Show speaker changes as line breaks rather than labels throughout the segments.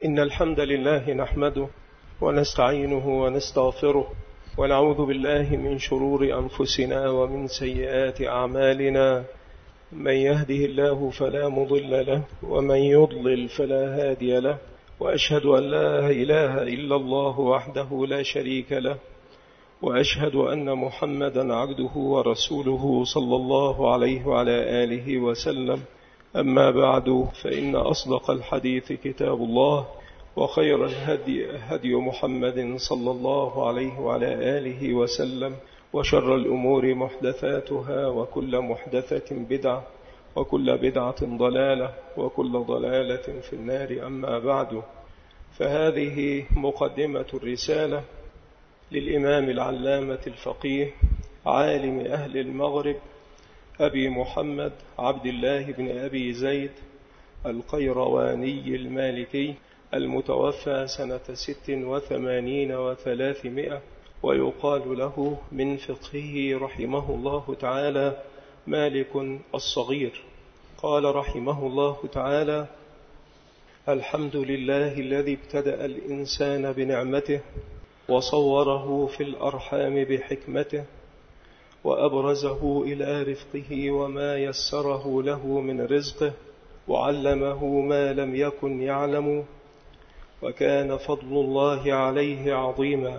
إن الحمد لله نحمده ونستعينه ونستغفره ونعوذ بالله من شرور أنفسنا ومن سيئات أعمالنا. من يهده الله فلا مضل له ومن يضلل فلا هادي له، وأشهد أن لا إله إلا الله وحده لا شريك له، وأشهد أن محمدا عبده ورسوله صلى الله عليه وعلى آله وسلم. أما بعد، فإن أصدق الحديث كتاب الله، وخير الهدي هدي محمد صلى الله عليه وعلى آله وسلم، وشر الأمور محدثاتها، وكل محدثة بدعة، وكل بدعة ضلالة، وكل ضلالة في النار. أما بعد، فهذه مقدمة الرسالة للإمام العلامة الفقيه عالم أهل المغرب أبي محمد عبد الله بن أبي زيد القيرواني المالكي، المتوفى سنة 86 و300، ويقال له من فقهه رحمه الله تعالى مالك الصغير. قال رحمه الله تعالى: الحمد لله الذي ابتدأ الإنسان بنعمته، وصوره في الأرحام بحكمته، وأبرزه إلى رفقه وما يسره له من رزقه، وعلمه ما لم يكن يعلم، وكان فضل الله عليه عظيما،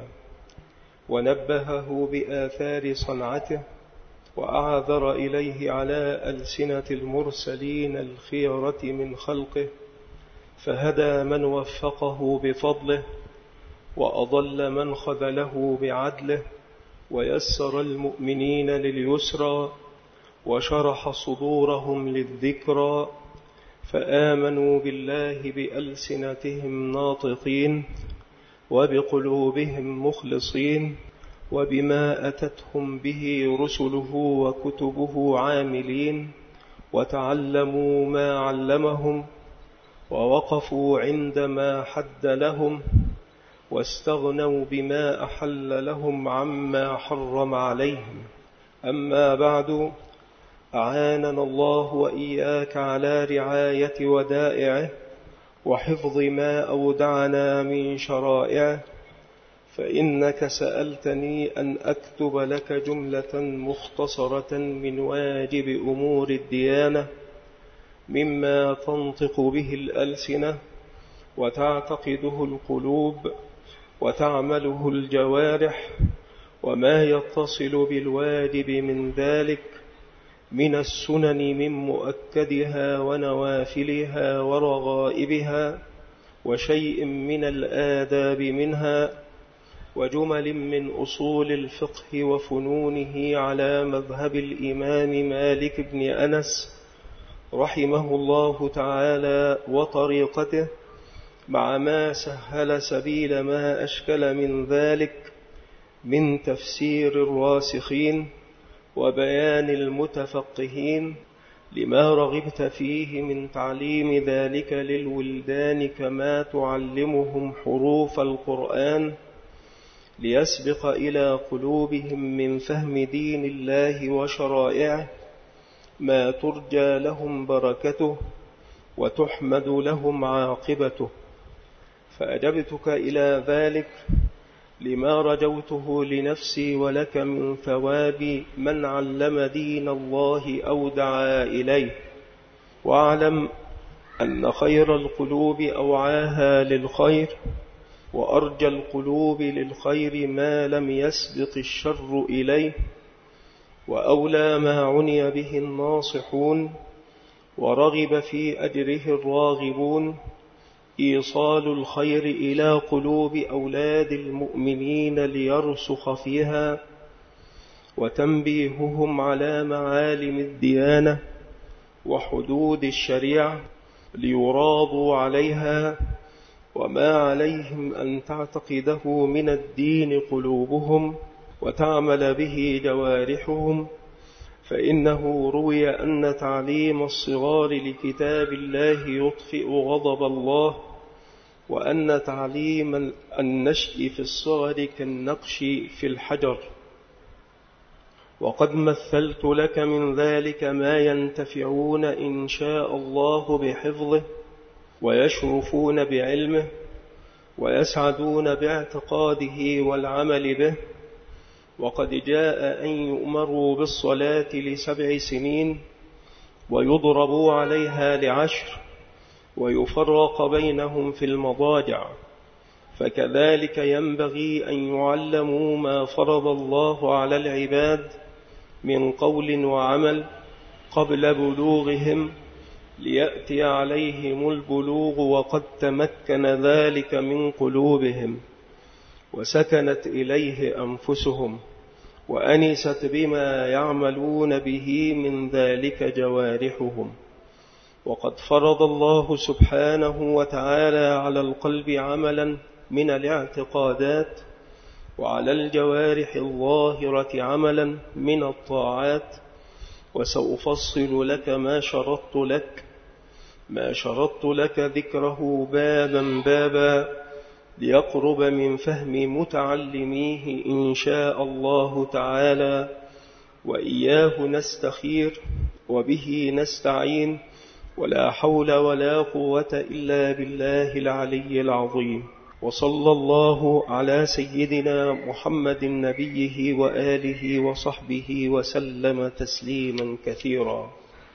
ونبهه بآثار صنعته، وأعذر إليه على ألسنة المرسلين الخيرة من خلقه، فهدى من وفقه بفضله، وأضل من خذله بعدله، ويسر المؤمنين لليسرى، وشرح صدورهم للذكرى، فآمنوا بالله بألسنتهم ناطقين، وبقلوبهم مخلصين، وبما أتتهم به رسله وكتبه عاملين، وتعلموا ما علمهم، ووقفوا عندما حد لهم، واستغنوا بما أحل لهم عما حرم عليهم. أما بعد، أعاننا الله وإياك على رعاية ودائعه، وحفظ ما أودعنا من شرائعه، فإنك سألتني أن أكتب لك جملة مختصرة من واجب أمور الديانة، مما تنطق به الألسنة، وتعتقده القلوب، وتعمله الجوارح، وما يتصل بالواجب من ذلك من السنن من مؤكدها ونوافلها ورغائبها، وشيء من الآداب منها، وجمل من أصول الفقه وفنونه على مذهب الإمام مالك بن أنس رحمه الله تعالى وطريقته، مع ما سهل سبيل ما أشكل من ذلك من تفسير الراسخين وبيان المتفقهين، لما رغبت فيه من تعليم ذلك للولدان كما تعلمهم حروف القرآن، ليسبق إلى قلوبهم من فهم دين الله وشرائعه ما ترجى لهم بركته وتحمد لهم عاقبته. فأجبتك إلى ذلك لما رجوته لنفسي ولك من ثواب من علم دين الله أو دعا إليه. واعلم أن خير القلوب أوعاها للخير، وأرجى القلوب للخير ما لم يسبق الشر إليه، وأولى ما عني به الناصحون، ورغب في أجره الراغبون، إيصال الخير إلى قلوب أولاد المؤمنين ليرسخ فيها، وتنبيههم على معالم الديانة وحدود الشريعة ليراضوا عليها، وما عليهم أن تعتقده من الدين قلوبهم وتعمل به جوارحهم. فإنه روي أن تعليم الصغار لكتاب الله يطفئ غضب الله، وأن تعليم النشء في الصغر كالنقش في الحجر. وقد مثلت لك من ذلك ما ينتفعون إن شاء الله بحفظه، ويشرفون بعلمه ويسعدون باعتقاده والعمل به. وقد جاء أن يؤمروا بالصلاة ل7 سنين ويضربوا عليها ل10 ويفرق بينهم في المضاجع، فكذلك ينبغي أن يعلموا ما فرض الله على العباد من قول وعمل قبل بلوغهم، ليأتي عليهم البلوغ وقد تمكن ذلك من قلوبهم وسكنت إليه أنفسهم وأنست بما يعملون به من ذلك جوارحهم. وقد فرض الله سبحانه وتعالى على القلب عملا من الاعتقادات، وعلى الجوارح الظاهرة عملا من الطاعات. وسأفصل لك ما شرطت لك ذكره بابا بابا ليقرب من فهم متعلميه إن شاء الله تعالى. وإياه نستخير وبه نستعين، ولا حول ولا قوة إلا بالله العلي العظيم. وصلى الله على سيدنا محمد نبيه وآله وصحبه وسلم تسليما كثيرا.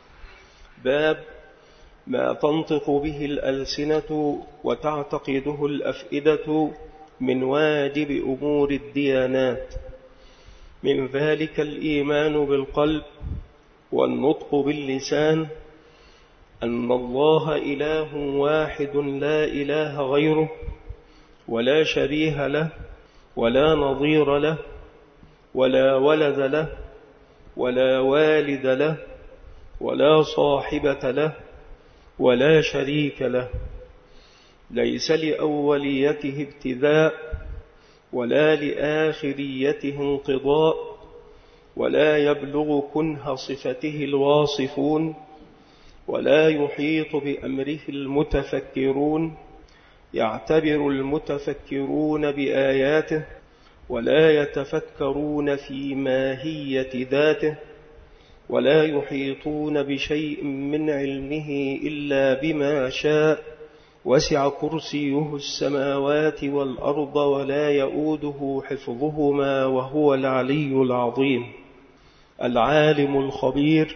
باب ما تنطق به الألسنة وتعتقده الأفئدة من واجب أمور الديانات، من ذلك الإيمان بالقلب والنطق باللسان أن الله إله واحد لا إله غيره، ولا شبيه له ولا نظير له، ولا ولد له ولا والد له، ولا صاحبة له ولا شريك له، ليس لأوليته ابتداء ولا لآخريته انقضاء، ولا يبلغ كنه صفته الواصفون، ولا يحيط بأمره المتفكرون، يعتبر المتفكرون بآياته ولا يتفكرون في ماهية ذاته، ولا يحيطون بشيء من علمه إلا بما شاء، وسع كرسيه السماوات والأرض ولا يؤوده حفظهما وهو العلي العظيم. العالم الخبير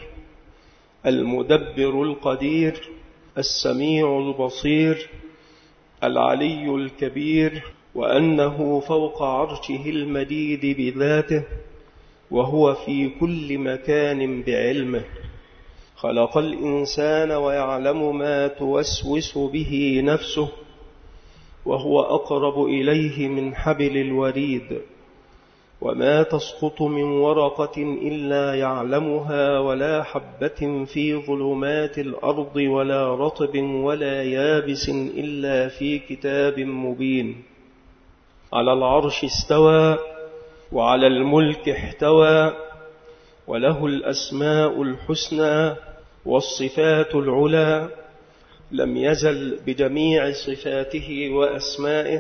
المدبر القدير السميع البصير العلي الكبير، وأنه فوق عرشه المجيد بذاته، وهو في كل مكان بعلمه. خلق الإنسان ويعلم ما توسوس به نفسه، وهو أقرب إليه من حبل الوريد. وما تسقط من ورقة إلا يعلمها، ولا حبة في ظلمات الأرض ولا رطب ولا يابس إلا في كتاب مبين. على العرش استوى وعلى الملك احتوى، وله الأسماء الحسنى والصفات العلى. لم يزل بجميع صفاته وأسمائه،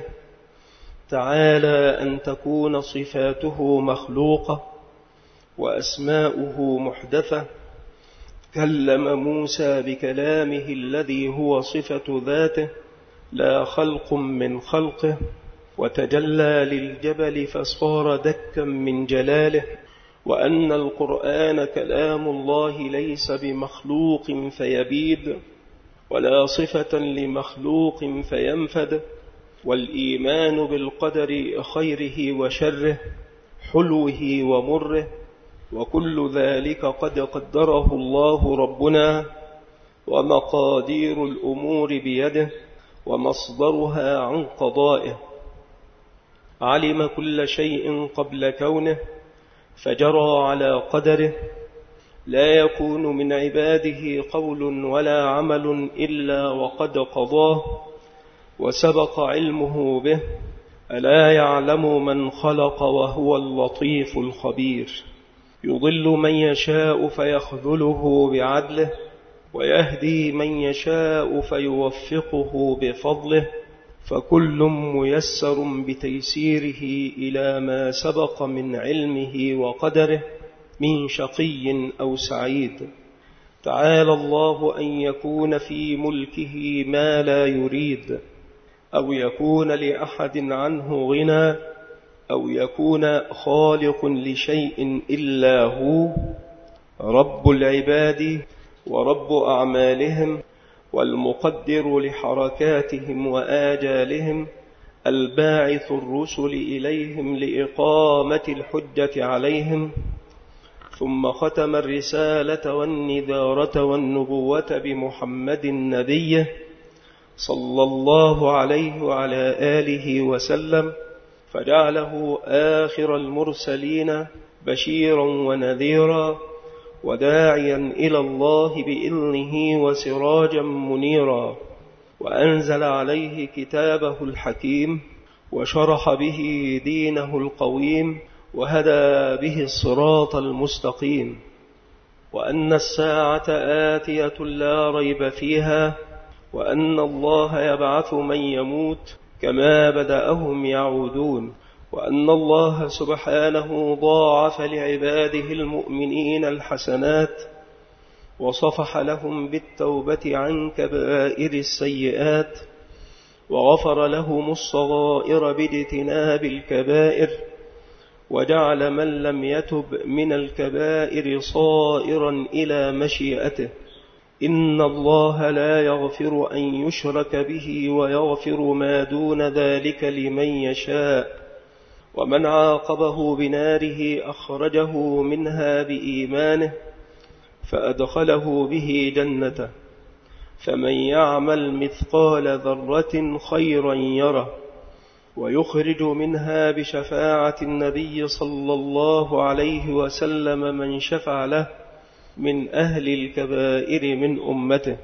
تعالى أن تكون صفاته مخلوقة وأسماؤه محدثة. كلم موسى بكلامه الذي هو صفة ذاته لا خلق من خلقه، وتجلى للجبل فصار دكا من جلاله. وأن القرآن كلام الله ليس بمخلوق فيبيد، ولا صفة لمخلوق فينفد. والإيمان بالقدر خيره وشره، حلوه ومره، وكل ذلك قد قدره الله ربنا، ومقادير الأمور بيده، ومصدرها عن قضائه. علم كل شيء قبل كونه، فجرى على قدره. لا يكون من عباده قول ولا عمل إلا وقد قضاه، وسبق علمه به. ألا يعلم من خلق وهو اللطيف الخبير. يضل من يشاء فيخذله بعدله، ويهدي من يشاء فيوفقه بفضله. فكل ميسر بتيسيره إلى ما سبق من علمه وقدره، من شقي أو سعيد. تعالى الله أن يكون في ملكه ما لا يريد، أو يكون لأحد عنه غنى، أو يكون خالق لشيء إلا هو، رب العباد ورب أعمالهم، والمقدر لحركاتهم وآجالهم، الباعث الرسل إليهم لإقامة الحجة عليهم، ثم ختم الرسالة والنذارة والنبوة بمحمد نبيه صلى الله عليه وعلى آله وسلم، فجعله آخر المرسلين بشيرا ونذيرا وداعيا إلى الله بإذنه وسراجا منيرا، وأنزل عليه كتابه الحكيم، وشرح به دينه القويم، وهدى به الصراط المستقيم، وأن الساعة آتية لا ريب فيها، وأن الله يبعث من يموت كما بدأهم يعودون، وأن الله سبحانه ضاعف لعباده المؤمنين الحسنات، وصفح لهم بالتوبة عن كبائر السيئات، وغفر لهم الصغائر باجتناب الكبائر، وجعل من لم يتب من الكبائر صائرا إلى مشيئته. إن الله لا يغفر أن يشرك به ويغفر ما دون ذلك لمن يشاء، ومن عاقبه بناره أخرجه منها بإيمانه فأدخله به جنته، فمن يعمل مثقال ذرة خيرا يره، ويخرج منها بشفاعة النبي صلى الله عليه وسلم من شفع له من أهل الكبائر من أمته.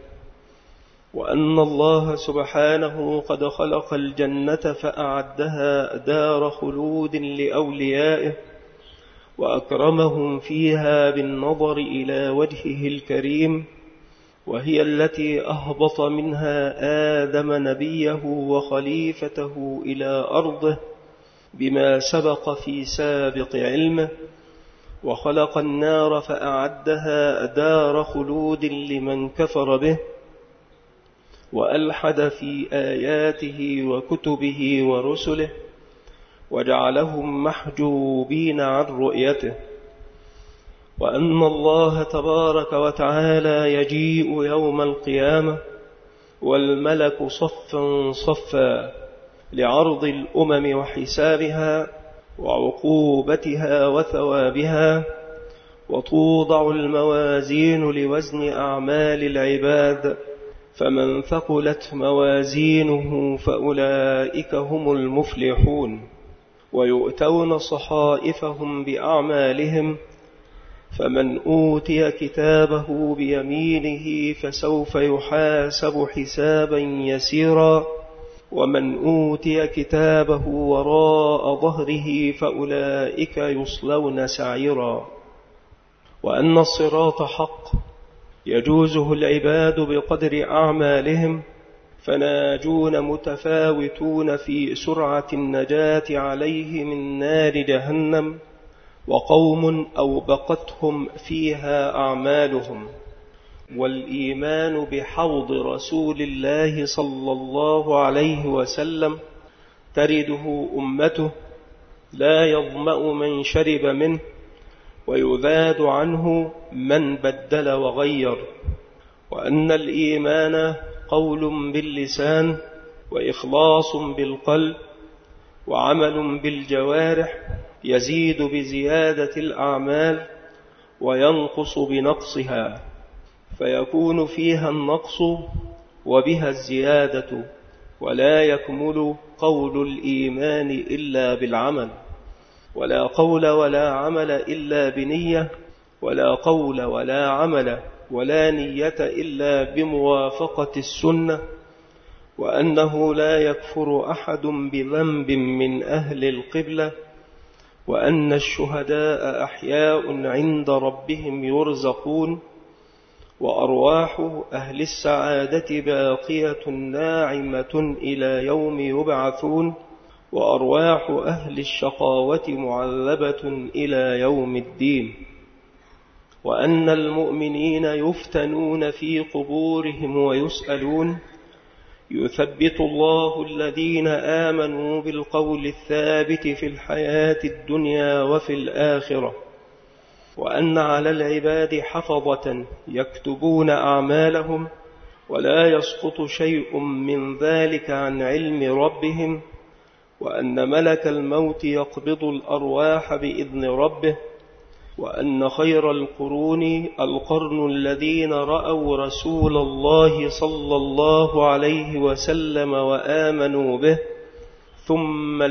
وأن الله سبحانه قد خلق الجنة فأعدها دار خلود لأوليائه، وأكرمهم فيها بالنظر إلى وجهه الكريم، وهي التي أهبط منها آدم نبيه وخليفته إلى أرضه بما سبق في سابق علمه، وخلق النار فأعدها دار خلود لمن كفر به وألحد في آياته وكتبه ورسله، وجعلهم محجوبين عن رؤيته. وأن الله تبارك وتعالى يجيء يوم القيامة والملك صفا صفا لعرض الأمم وحسابها وعقوبتها وثوابها، وتوضع الموازين لوزن أعمال العباد، فمن ثقلت موازينه فأولئك هم المفلحون، ويؤتون صحائفهم بأعمالهم، فمن أوتي كتابه بيمينه فسوف يحاسب حسابا يسيرا، ومن أوتي كتابه وراء ظهره فأولئك يصلون سعيرا. وأن الصراط حق يجوزه العباد بقدر أعمالهم، فناجون متفاوتون في سرعة النجاة عليه من نار جهنم، وقوم أوبقتهم فيها أعمالهم. والإيمان بحوض رسول الله صلى الله عليه وسلم ترده أمته، لا يظمأ من شرب منه، ويذاد عنه من بدل وغير. وأن الإيمان قول باللسان، وإخلاص بالقلب، وعمل بالجوارح، يزيد بزيادة الأعمال وينقص بنقصها، فيكون فيها النقص وبها الزيادة، ولا يكمل قول الإيمان إلا بالعمل، ولا قول ولا عمل إلا بنية، ولا قول ولا عمل ولا نية إلا بموافقة السنة. وأنه لا يكفر أحد بذنب من أهل القبلة، وأن الشهداء أحياء عند ربهم يرزقون، وأرواح أهل السعادة باقية ناعمة إلى يوم يبعثون، وأرواح أهل الشقاوة معذبة إلى يوم الدين. وأن المؤمنين يفتنون في قبورهم ويسألون، يثبت الله الذين آمنوا بالقول الثابت في الحياة الدنيا وفي الآخرة، وأن على العباد حفظة يكتبون أعمالهم، ولا يسقط شيء من ذلك عن علم ربهم، وأن ملك الموت يقبض الأرواح بإذن ربه، وأن خير القرون القرن الذين رأوا رسول الله صلى الله عليه وسلم وآمنوا به، ثم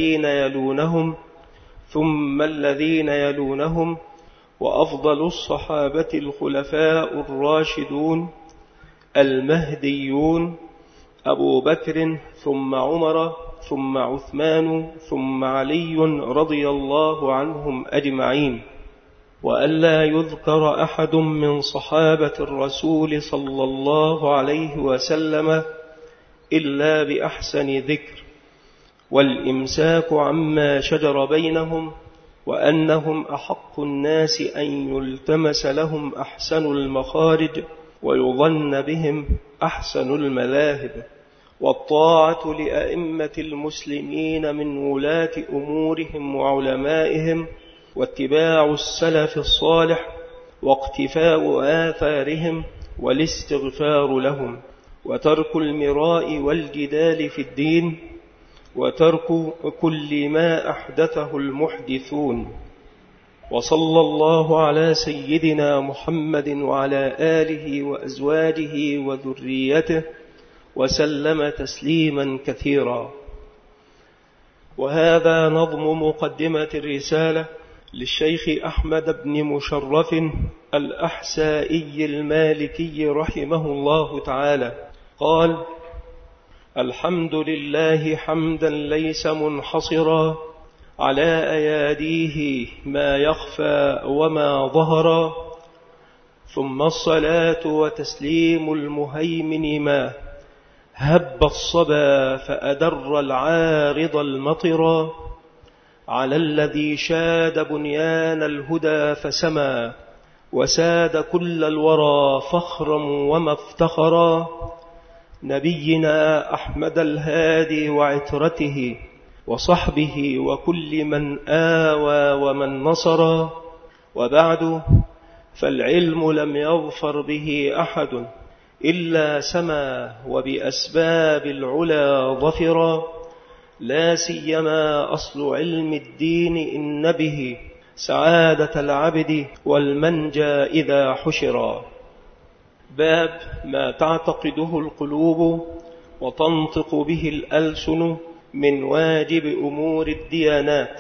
الذين يلونهم، وأفضل الصحابة الخلفاء الراشدون المهديون أبو بكر ثم عمر ثم عثمان ثم علي رضي الله عنهم أجمعين، وألا يذكر أحد من صحابة الرسول صلى الله عليه وسلم إلا بأحسن ذكر، والإمساك عما شجر بينهم، وأنهم أحق الناس أن يلتمس لهم أحسن المخارج ويظن بهم أحسن المذاهب، والطاعة لأئمة المسلمين من ولاة أمورهم وعلمائهم، واتباع السلف الصالح، واقتفاء آثارهم، والاستغفار لهم، وترك المراء والجدال في الدين، وترك كل ما أحدثه المحدثون. وصلى الله على سيدنا محمد وعلى آله وأزواجه وذريته وسلم تسليما كثيرا. وهذا نظم مقدمة الرسالة للشيخ أحمد بن مشرف الأحسائي المالكي رحمه الله تعالى. قال: الحمد لله حمدا ليس منحصرا على أياديه ما يخفى وما ظهر، ثم الصلاة وتسليم المهيمن ما هب الصبا فأدر العارض المطرا، على الذي شاد بنيان الهدى فسما، وساد كل الورى فخرا وما افتخرا، نبينا أحمد الهادي وعترته وصحبه وكل من آوى ومن نصر. وبعد، فالعلم لم يظفر به أحد إلا سما، وبأسباب العلا ظفرا، لا سيما أصل علم الدين إن به سعادة العبد والمنجى إذا حشرا. باب ما تعتقده القلوب وتنطق به الألسن من واجب أمور الديانات.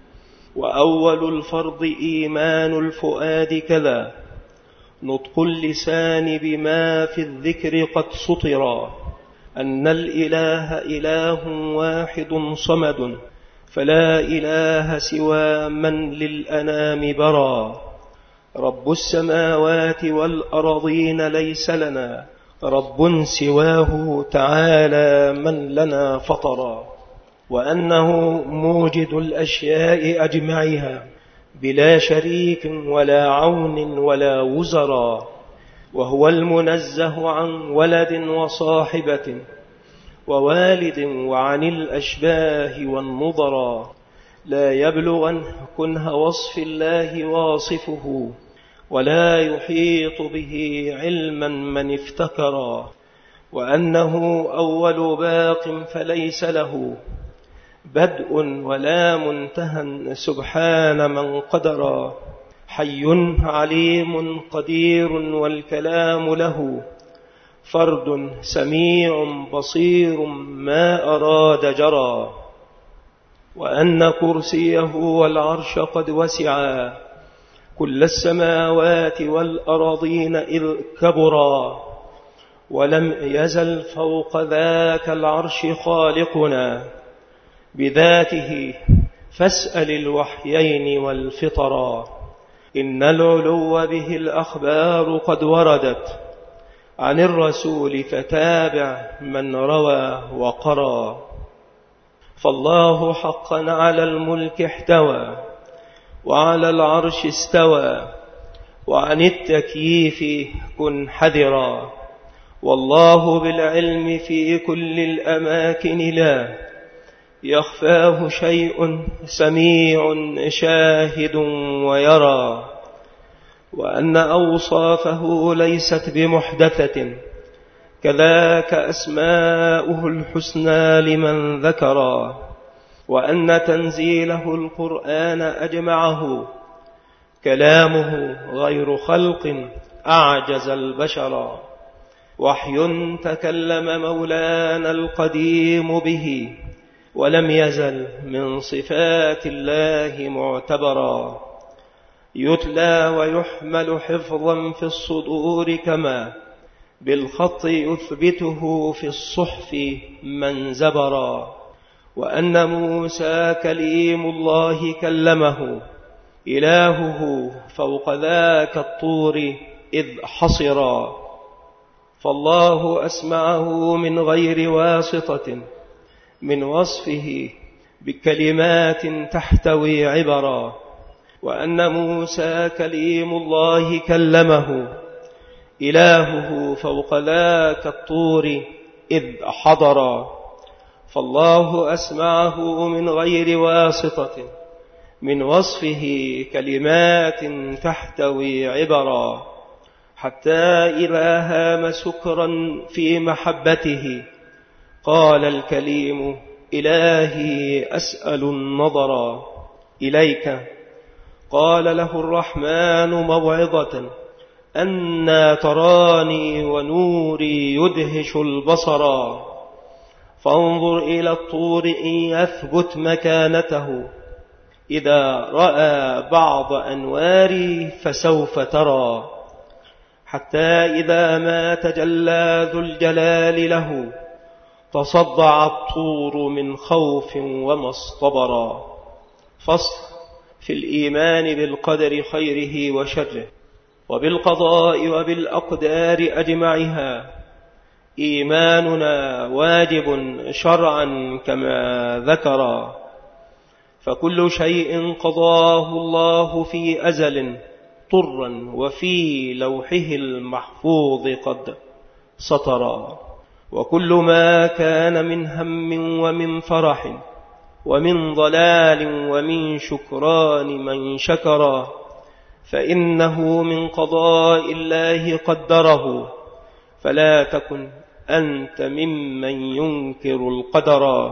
وأول الفرض إيمان الفؤاد كذا، نطق اللسان بما في الذكر قد سطرا، أن الإله إله واحد صمد، فلا إله سوى من للأنام برا، رب السماوات والأرضين ليس لنا رب سواه تعالى من لنا فطرا، وأنه موجد الأشياء أجمعها بلا شريك ولا عون ولا وزرا، وهو المنزه عن ولد وصاحبة ووالد وعن الأشباه والنظرا، لا يبلغن كنه وصف الله واصفه، ولا يحيط به علما من افتكرا، وأنه أول باق فليس له بدء ولا منتهى سبحان من قدرا، حي عليم قدير والكلام له فرد سميع بصير ما أراد جرى، وأن كرسيه والعرش قد وسعا كل السماوات والأرضين إذ كبرا، ولم يزل فوق ذاك العرش خالقنا بذاته، فاسأل الوحيين والفطرا، إن العلو به الأخبار قد وردت عن الرسول، فتابع من روى وقرى، فالله حقا على الملك احتوى، وعلى العرش استوى، وعن التكييف كن حذرا. والله بالعلم في كل الأماكن لا يخفاه شيء، سميع شاهد ويرى. وأن أوصافه ليست بمحدثة، كذاك أسماؤه الحسنى لمن ذكرا. وأن تنزيله القرآن أجمعه كلامه غير خلق أعجز البشر. وحي تكلم مولانا القديم به، ولم يزل من صفات الله معتبرا. يتلى ويحمل حفظا في الصدور، كما بالخط يثبته في الصحف من زبرا. وأن موسى كليم الله كلمه إلهه فوق ذاك الطور إذ حصرا. فالله أسمعه من غير واسطة من وصفه بكلمات تحتوي عبرا. وأن موسى كليم الله كلمه إلهه فوق ذاك الطور إذ حضرا. فالله أسمعه من غير واسطة من وصفه كلمات تحتوي عبرا. حتى إذا هام سكرا في محبته قال الكليم إلهي أسأل النظرا إليك. قال له الرحمن موعظة أنى تراني ونوري يدهش البصرا. فانظر إلى الطور إن يثبت مكانته، إذا رأى بعض أنواري فسوف ترى. حتى إذا ما تجلى ذو الجلال له تصدع الطور من خوف وما اصطبرا. فصل في الإيمان بالقدر خيره وشره، وبالقضاء وبالأقدار أجمعها. إيماننا واجب شرعا كما ذكر، فكل شيء قضاه الله في أزل طرا وفي لوحه المحفوظ قد سطرا. وكل ما كان من هم ومن فرح ومن ضلال ومن شكران من شكرا، فإنه من قضاء الله قدره. فلا تكن أنت ممن ينكر القدر.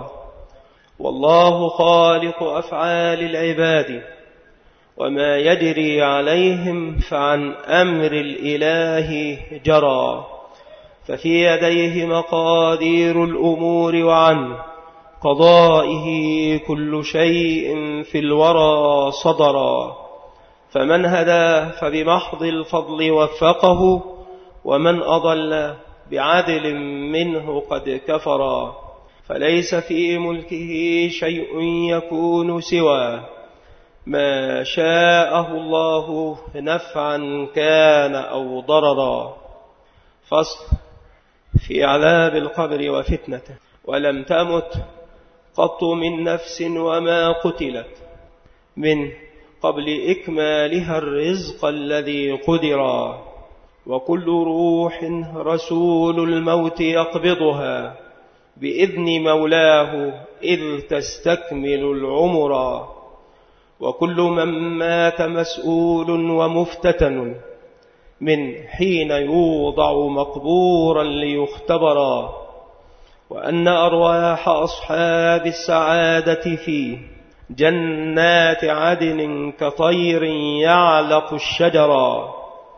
والله خالق أفعال العباد، وما يجري عليهم فعن أمر الإله جرى. ففي يديه مقادير الأمور، وعن قضائه كل شيء في الورى صدرا. فمن هدى فبمحض الفضل وفقه، ومن أضل بعدل منه قد كفرا. فليس في ملكه شيء يكون سوى ما شاءه الله، نفعا كان أو ضررا. فصل في عذاب القبر وفتنته. ولم تمت قط من نفس وما قتلت من قبل إكمالها الرزق الذي قدرا. وكل روح رسول الموت يقبضها بإذن مولاه إذ تستكمل العمر. وكل من مات مسؤول ومفتتن من حين يوضع مقبورا ليختبرا. وأن أرواح أصحاب السعادة في جنات عدن كطير يعلق الشجرا.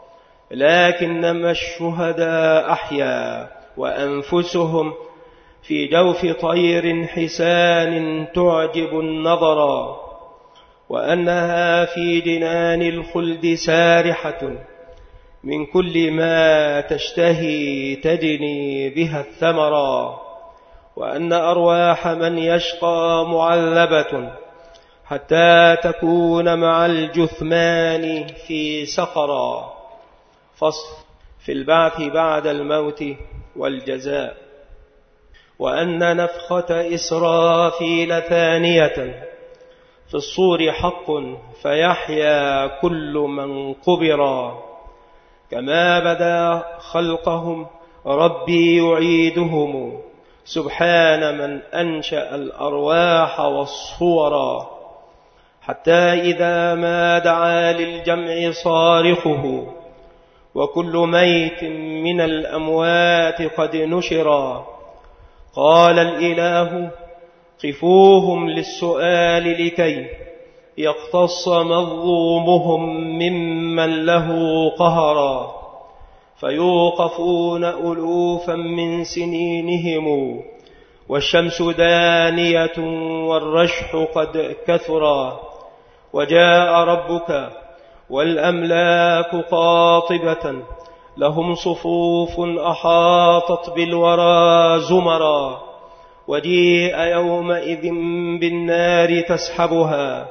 لكنما الشهداء أحيا وأنفسهم في جوف طير حسان تعجب النظرا. وأنها في جنان الخلد سارحة من كل ما تشتهي تجني بها الثمرا. وأن أرواح من يشقى معذبة حتى تكون مع الجثمان في سقرا. فصل في البعث بعد الموت والجزاء. وأن نفخة إسرافيل ثانية في الصور حق، فيحيا كل من قبرا. كما بدأ خلقهم ربي يعيدهم، سبحان من أنشأ الأرواح والصورا. حتى إذا ما دعا للجمع صارخه، وكل ميت من الأموات قد نشرا، قال الإله قفوهم للسؤال لكي يقتص مظلومهم ممن له قهرا، فيوقفون ألوفا من سنينهم، والشمس دانية والرشح قد كثرا، وجاء ربك والأملاك قاطبة، لهم صفوف أحاطت بالورى زمرا، وجيء يومئذ بالنار تسحبها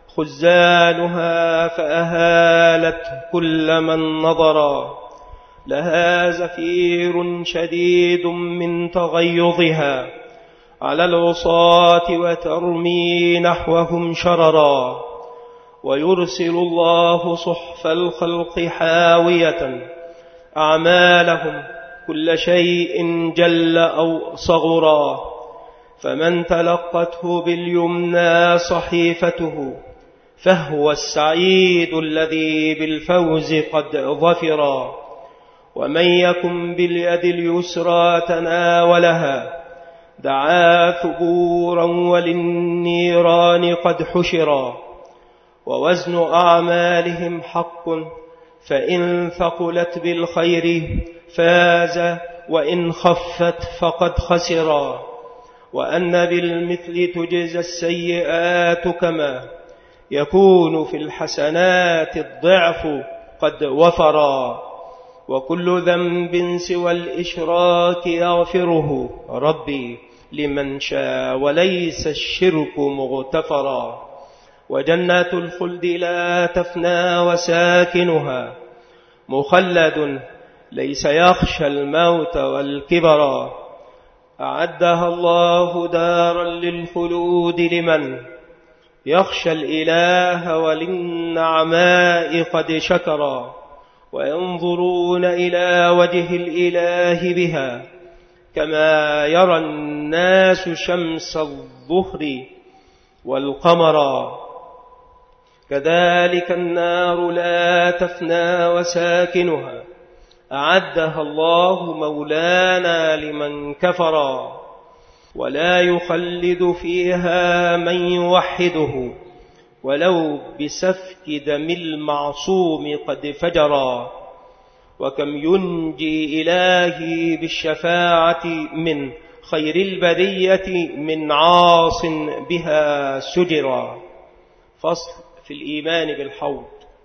خزانها، فأهالت كل من نظرا، لها زفير شديد من تغيظها على العصاة، وترمي نحوهم شررا، ويرسل الله صحف الخلق حاوية أعمالهم كل شيء جل أو صغرا، فمن تلقته باليمنى صحيفته فهو السعيد الذي بالفوز قد ظفرا، ومن يكن باليد اليسرى تناولها دعا ثبورا وللنيران قد حشرا، ووزن أعمالهم حق، فإن ثقلت بالخير فاز، وإن خفت فقد خسرا، وأن بالمثل تجزى السيئات، كما يكون في الحسنات الضعف قد وفرا، وكل ذنب سوى الإشراك يغفره ربي لمن شاء، وليس الشرك مغتفرا، وجنات الخلد لا تفنى، وساكنها مخلد ليس يخشى الموت والكبرا، أعدها الله دارا للخلود لمن يخشى الإله، وللنعماء قد شكرا، وينظرون إلى وجه الإله بها، كما يرى الناس شمس الظهر والقمرا، كذلك النار لا تفنى، وساكنها أعدها الله مولانا لمن كفرا، ولا يخلد فيها من يوحده، ولو بسفك دم المعصوم قد فجرا، وكم ينجي إلهي بالشفاعة من خير البرية من عاص بها سجرا. فصل في الإيمان بالحوض.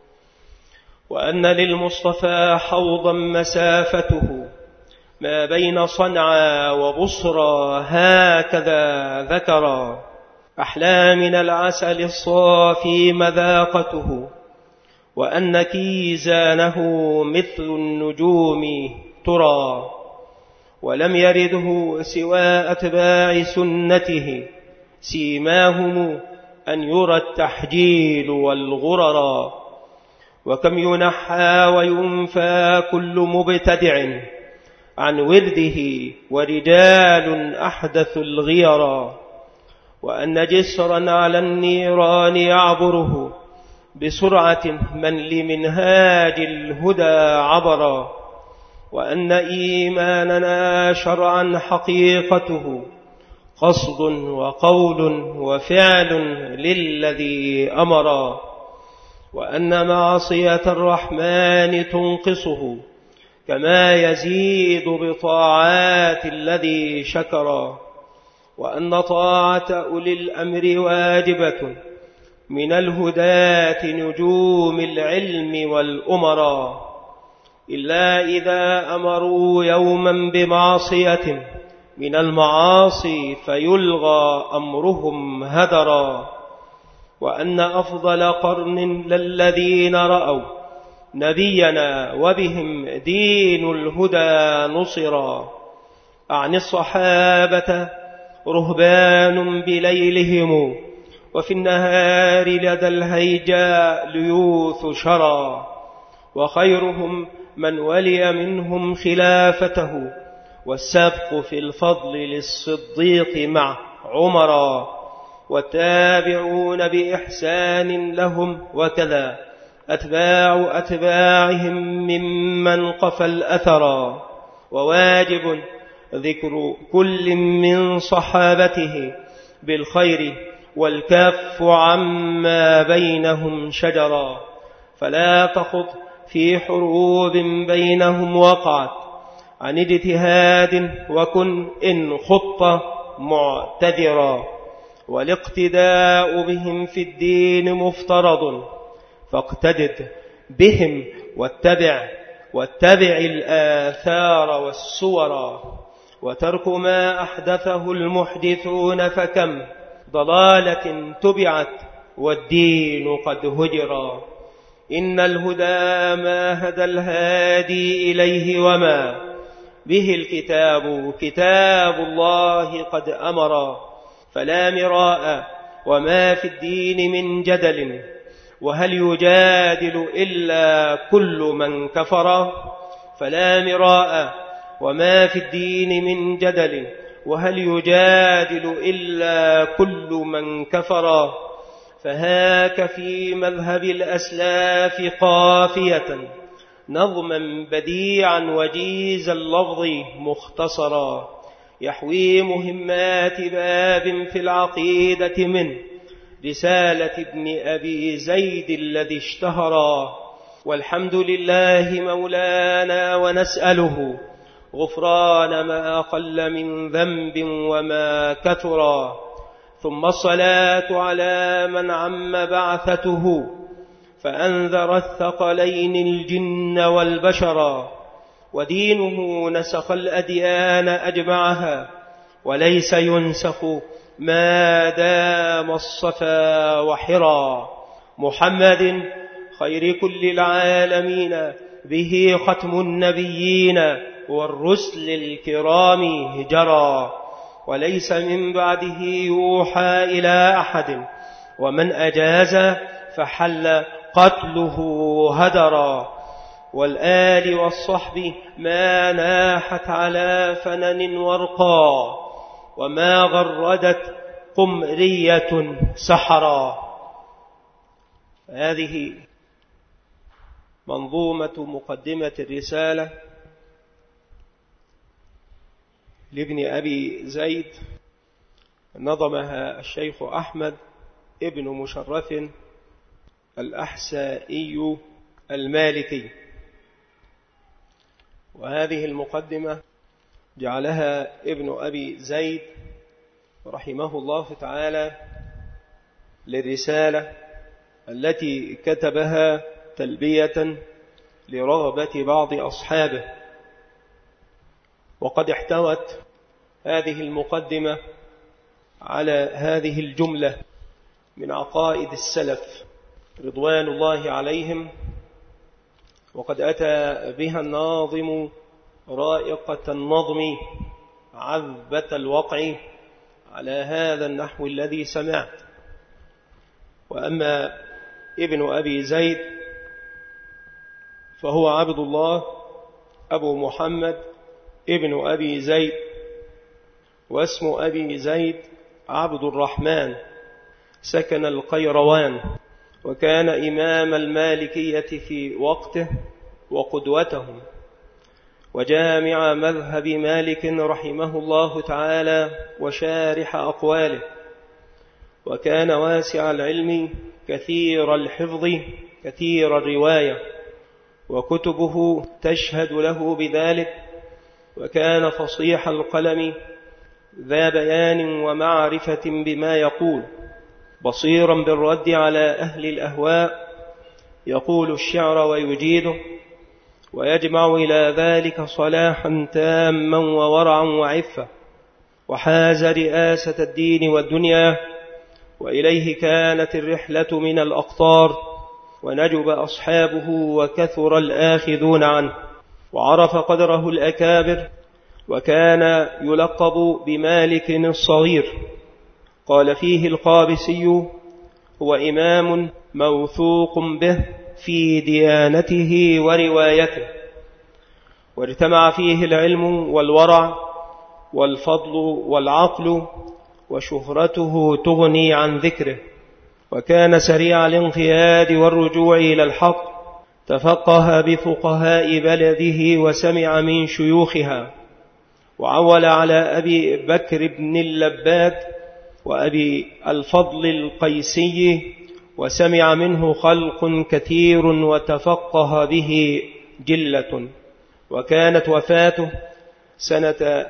وأن للمصطفى حوضا مسافته ما بين صنعاء وبصرى، هكذا ذكرا، أحلى من العسل الصافي مذاقته، وأن كيزانه مثل النجوم ترى، ولم يرده سوى أتباع سنته، سيماهم أن يرى التحجيل والغررا، وكم ينحى وينفى كل مبتدع عن ورده، ورجال أحدث الغيرا، وأن جسرا على النيران يعبره بسرعة من لمنهاج الهدى عبرا، وأن إيماننا شرعا حقيقته قصد وقول وفعل للذي أمرا، وأن معصية الرحمن تنقصه كما يزيد بطاعات الذي شكرا، وأن طاعة أولي الأمر واجبة من الهداة نجوم العلم والأمرا، إلا إذا أمروا يوما بمعصية من المعاصي فيلغى أمرهم هدرا، وأن أفضل قرن للذين رأوا نبينا وبهم دين الهدى نصرا، أعني الصحابة رهبان بليلهم، وفي النهار لدى الهيجاء ليوث شرا، وخيرهم من ولي منهم خلافته، والسبق في الفضل للصديق مع عمر، والتابعون بإحسان لهم، وكذا أتباع أتباعهم ممن قفى الأثرا. وواجب ذكر كل من صحابته بالخير والكف عما بينهم شجرا، فلا تخض في حروب بينهم وقعت عن اجتهاد، وكن إن خط معتذرا. والاقتداء بهم في الدين مفترض، فاقتدد بهم واتبع الآثار والسورا. وترك ما أحدثه المحدثون، فكم ضلالة تبعت والدين قد هجرا. إن الهدى ما هدى الهادي إليه، وما به الكتاب كتاب الله قد أمرا. فلا مراء وما في الدين من جدل، وهل يجادل إلا كل من كفر. فلا مراء وما في الدين من جدل، وهل يجادل إلا كل من كفر. فهاك في مذهب الأسلاف قافية، نظما بديعا وجيز اللفظ مختصرا، يحوي مهمات باب في العقيدة من رسالة ابن أبي زيد الذي اشتهرا. والحمد لله مولانا، ونسأله غفران ما قل من ذنب وما كثرا. ثم الصلاة على من عم بعثته، فأنذر الثقلين الجن والبشرا. ودينه نسخ الأديان أجمعها، وليس ينسخ ما دام الصفا وحرا. محمد خير كل العالمين، به ختم النبيين والرسل الكرام هجرا. وليس من بعده يوحى إلى أحد، ومن أجاز فحل قتله هدرا. والآل والصحب ما ناحت على فنن ورقا، وما غردت قمرية سحرا. هذه منظومة مقدمة الرسالة لابن أبي زيد، نظمها الشيخ أحمد ابن مشرف الأحسائي المالكي. وهذه المقدمة جعلها ابن أبي زيد رحمه الله تعالى للرسالة التي كتبها تلبية لرغبة بعض أصحابه. وقد احتوت هذه المقدمة على هذه الجملة من عقائد السلف رضوان الله عليهم، وقد أتى بها الناظم رائقة النظم عذبة الوقع على هذا النحو الذي سمعت. وأما ابن أبي زيد فهو عبد الله أبو محمد ابن أبي زيد، واسم أبي زيد عبد الرحمن، سكن القيروان، وكان إمام المالكية في وقته وقدوتهم، وجامع مذهب مالك رحمه الله تعالى وشارح أقواله. وكان واسع العلم كثير الحفظ كثير الرواية، وكتبه تشهد له بذلك. وكان فصيح القلم ذا بيان ومعرفة بما يقول، بصيرا بالرد على أهل الأهواء، يقول الشعر ويجيده، ويجمع إلى ذلك صلاحا تاما وورعا وعفة. وحاز رئاسة الدين والدنيا، وإليه كانت الرحلة من الأقطار، ونجب أصحابه وكثر الآخذون عنه، وعرف قدره الأكابر، وكان يلقب بمالك الصغير. قال فيه القابسي: هو إمام موثوق به في ديانته وروايته، واجتمع فيه العلم والورع والفضل والعقل، وشهرته تغني عن ذكره. وكان سريع الانقياد والرجوع إلى الحق، تفقه بفقهاء بلده وسمع من شيوخها، وعول على أبي بكر بن اللباد وأبي الفضل القيسي، وسمع منه خلق كثير وتفقه به جلة. وكانت وفاته سنة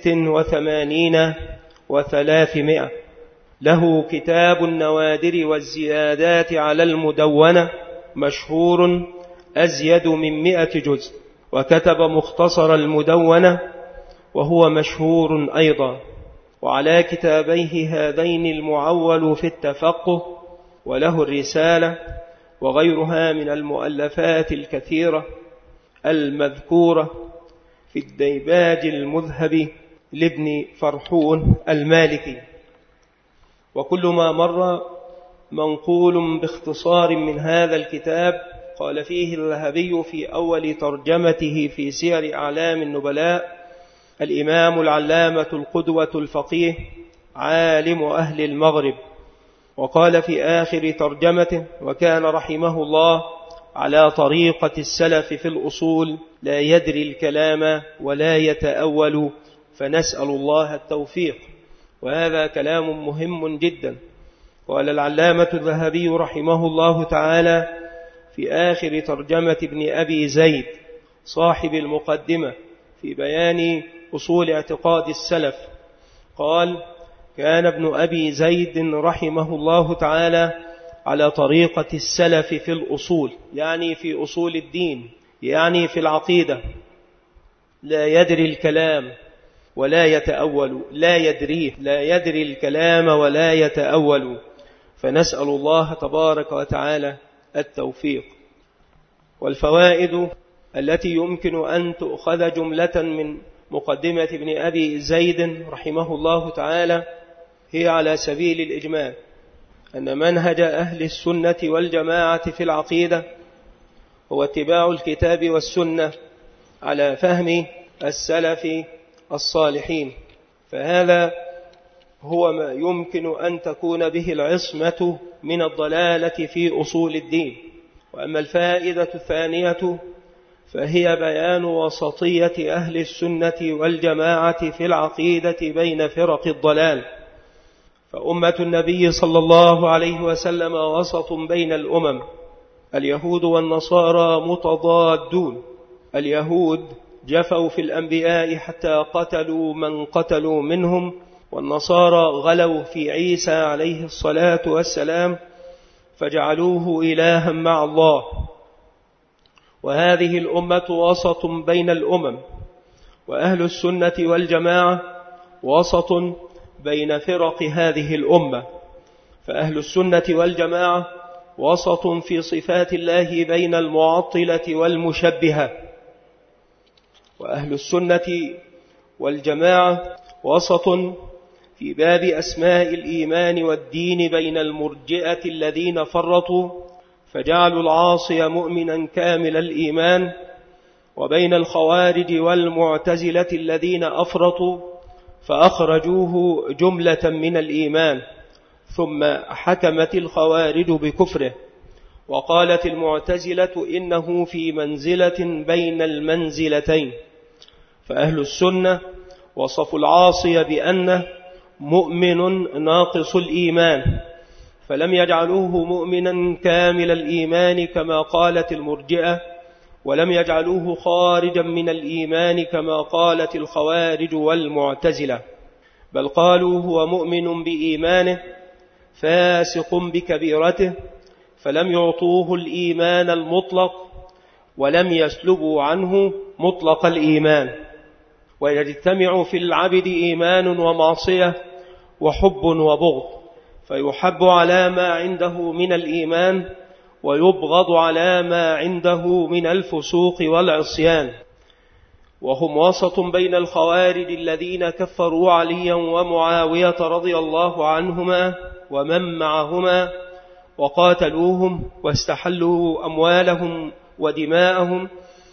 86 و300. له كتاب النوادر والزيادات على المدونة مشهور أزيد من 100 جزء، وكتب مختصر المدونة وهو مشهور أيضا. وعلى كتابيه هذين المعول في التفقه، وله الرسالة وغيرها من المؤلفات الكثيرة المذكورة في الديباج المذهب لابن فرحون المالكي. وكل ما مر منقول باختصار من هذا الكتاب. قال فيه الذهبي في أول ترجمته في سير أعلام النبلاء: الإمام العلامة القدوة الفقيه عالم أهل المغرب. وقال في آخر ترجمته: وكان رحمه الله على طريقة السلف في الأصول، لا يدري الكلام ولا يتأول، فنسأل الله التوفيق. وهذا كلام مهم جدا. قال العلامة الذهبي رحمه الله تعالى في آخر ترجمة ابن أبي زيد صاحب المقدمة في بيان أصول اعتقاد السلف، قال: كان ابن أبي زيد رحمه الله تعالى على طريقة السلف في الأصول، يعني في أصول الدين، يعني في العقيدة، لا يدري الكلام ولا يتأول، لا يدري الكلام ولا يتأول، فنسأل الله تبارك وتعالى التوفيق. والفوائد التي يمكن أن تؤخذ جملة من مقدمة ابن أبي زيد رحمه الله تعالى هي على سبيل الإجمال أن منهج أهل السنة والجماعة في العقيدة هو اتباع الكتاب والسنة على فهم السلف الصالحين، فهذا هو ما يمكن أن تكون به العصمة من الضلالة في أصول الدين. وأما الفائدة الثانية فهي بيان وسطية أهل السنة والجماعة في العقيدة بين فرق الضلال. فأمة النبي صلى الله عليه وسلم وسط بين الأمم. اليهود والنصارى متضادون، اليهود جفوا في الأنبياء حتى قتلوا من قتلوا منهم، والنصارى غلوا في عيسى عليه الصلاة والسلام فجعلوه إلها مع الله. وهذه الأمة وسط بين الأمم، وأهل السنة والجماعة وسط بين فرق هذه الأمة. فأهل السنة والجماعة وسط في صفات الله بين المعطلة والمشبهة، وأهل السنة والجماعة وسط في باب أسماء الإيمان والدين بين المرجئة الذين فرطوا فجعلوا العاصي مؤمنا كامل الإيمان، وبين الخوارج والمعتزلة الذين أفرطوا فأخرجوه جملة من الإيمان، ثم حكمت الخوارج بكفره، وقالت المعتزلة إنه في منزلة بين المنزلتين. فأهل السنة وصفوا العاصي بأنه مؤمن ناقص الإيمان، فلم يجعلوه مؤمنا كامل الإيمان كما قالت المرجئة، ولم يجعلوه خارجا من الإيمان كما قالت الخوارج والمعتزلة، بل قالوا هو مؤمن بإيمانه فاسق بكبيرته، فلم يعطوه الإيمان المطلق ولم يسلبوا عنه مطلق الإيمان. ويجتمع في العبد إيمان ومعصية وحب وبغض، فيحب على ما عنده من الإيمان ويبغض على ما عنده من الفسوق والعصيان. وهم وسط بين الخوارج الذين كفروا عليا ومعاوية رضي الله عنهما ومن معهما وقاتلوهم واستحلوا أموالهم ودماءهم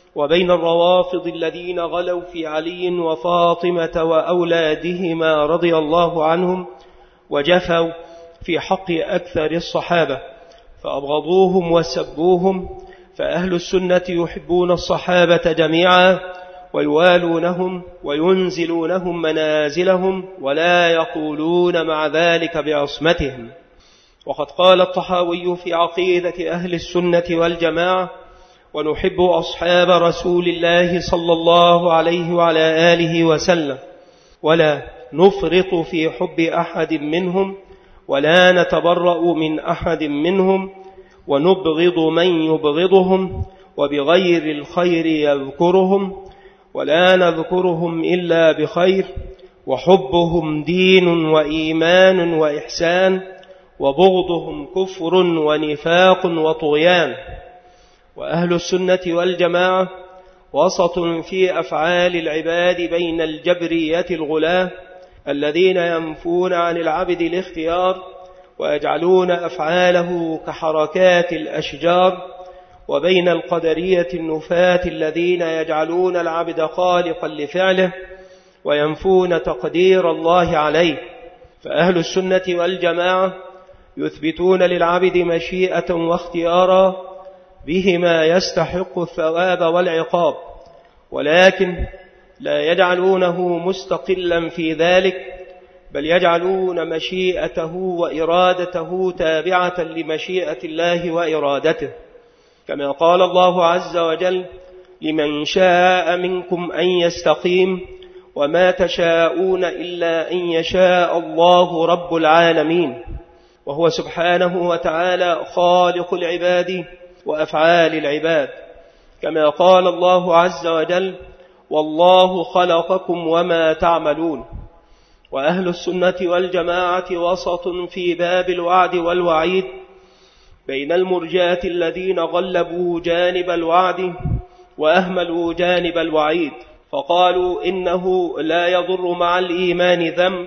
وبين الروافض الذين غلوا في علي وفاطمة وأولادهما رضي الله عنهم وجفوا في حق أكثر الصحابة فأبغضوهم وسبوهم. فأهل السنة يحبون الصحابة جميعا ويوالونهم وينزلونهم منازلهم ولا يقولون مع ذلك بعصمتهم. وقد قال الطحاوي في عقيدة أهل السنة والجماعة: ونحب أصحاب رسول الله صلى الله عليه وعلى آله وسلم ولا نفرط في حب أحد منهم ولا نتبرأ من أحد منهم ونبغض من يبغضهم وبغير الخير يذكرهم ولا نذكرهم إلا بخير وحبهم دين وإيمان وإحسان وبغضهم كفر ونفاق وطغيان. وأهل السنة والجماعة وسط في أفعال العباد بين الجبرية الغلاة الذين ينفون عن العبد الاختيار ويجعلون أفعاله كحركات الأشجار، وبين القدرية النفاة الذين يجعلون العبد خالقا لفعله وينفون تقدير الله عليه. فأهل السنة والجماعة يثبتون للعبد مشيئة واختيارا بهما يستحق الثواب والعقاب، ولكن لا يجعلونه مستقلا في ذلك، بل يجعلون مشيئته وإرادته تابعة لمشيئة الله وإرادته، كما قال الله عز وجل: لمن شاء منكم أن يستقيم وما تشاءون إلا أن يشاء الله رب العالمين. وهو سبحانه وتعالى خالق العباد وأفعال العباد، كما قال الله عز وجل: والله خلقكم وما تعملون. وأهل السنة والجماعة وسط في باب الوعد والوعيد بين المرجئة الذين غلبوا جانب الوعد وأهملوا جانب الوعيد، فقالوا إنه لا يضر مع الإيمان ذنب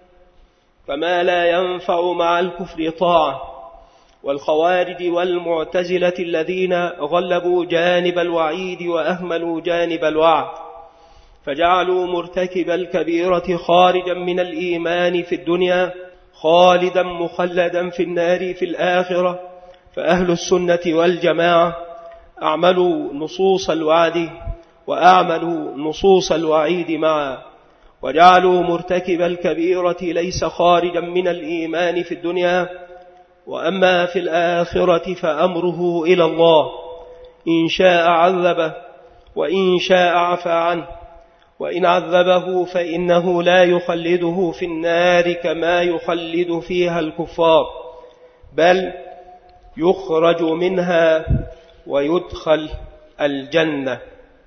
كما لا ينفع مع الكفر طاعة. والخوارج والمعتزلة الذين غلبوا جانب الوعيد وأهملوا جانب الوعد، فجعلوا مرتكب الكبيرة خارجا من الإيمان في الدنيا خالدا مخلدا في النار في الآخرة. فأهل السنة والجماعة أعملوا نصوص الوعد وأعملوا نصوص الوعيد معا، وجعلوا مرتكب الكبيرة ليس خارجا من الإيمان في الدنيا، وأما في الآخرة فأمره إلى الله، إن شاء عذبه وإن شاء عفى عنه، وإن عذبه فإنه لا يخلده في النار كما يخلد فيها الكفار، بل يخرج منها ويدخل الجنة.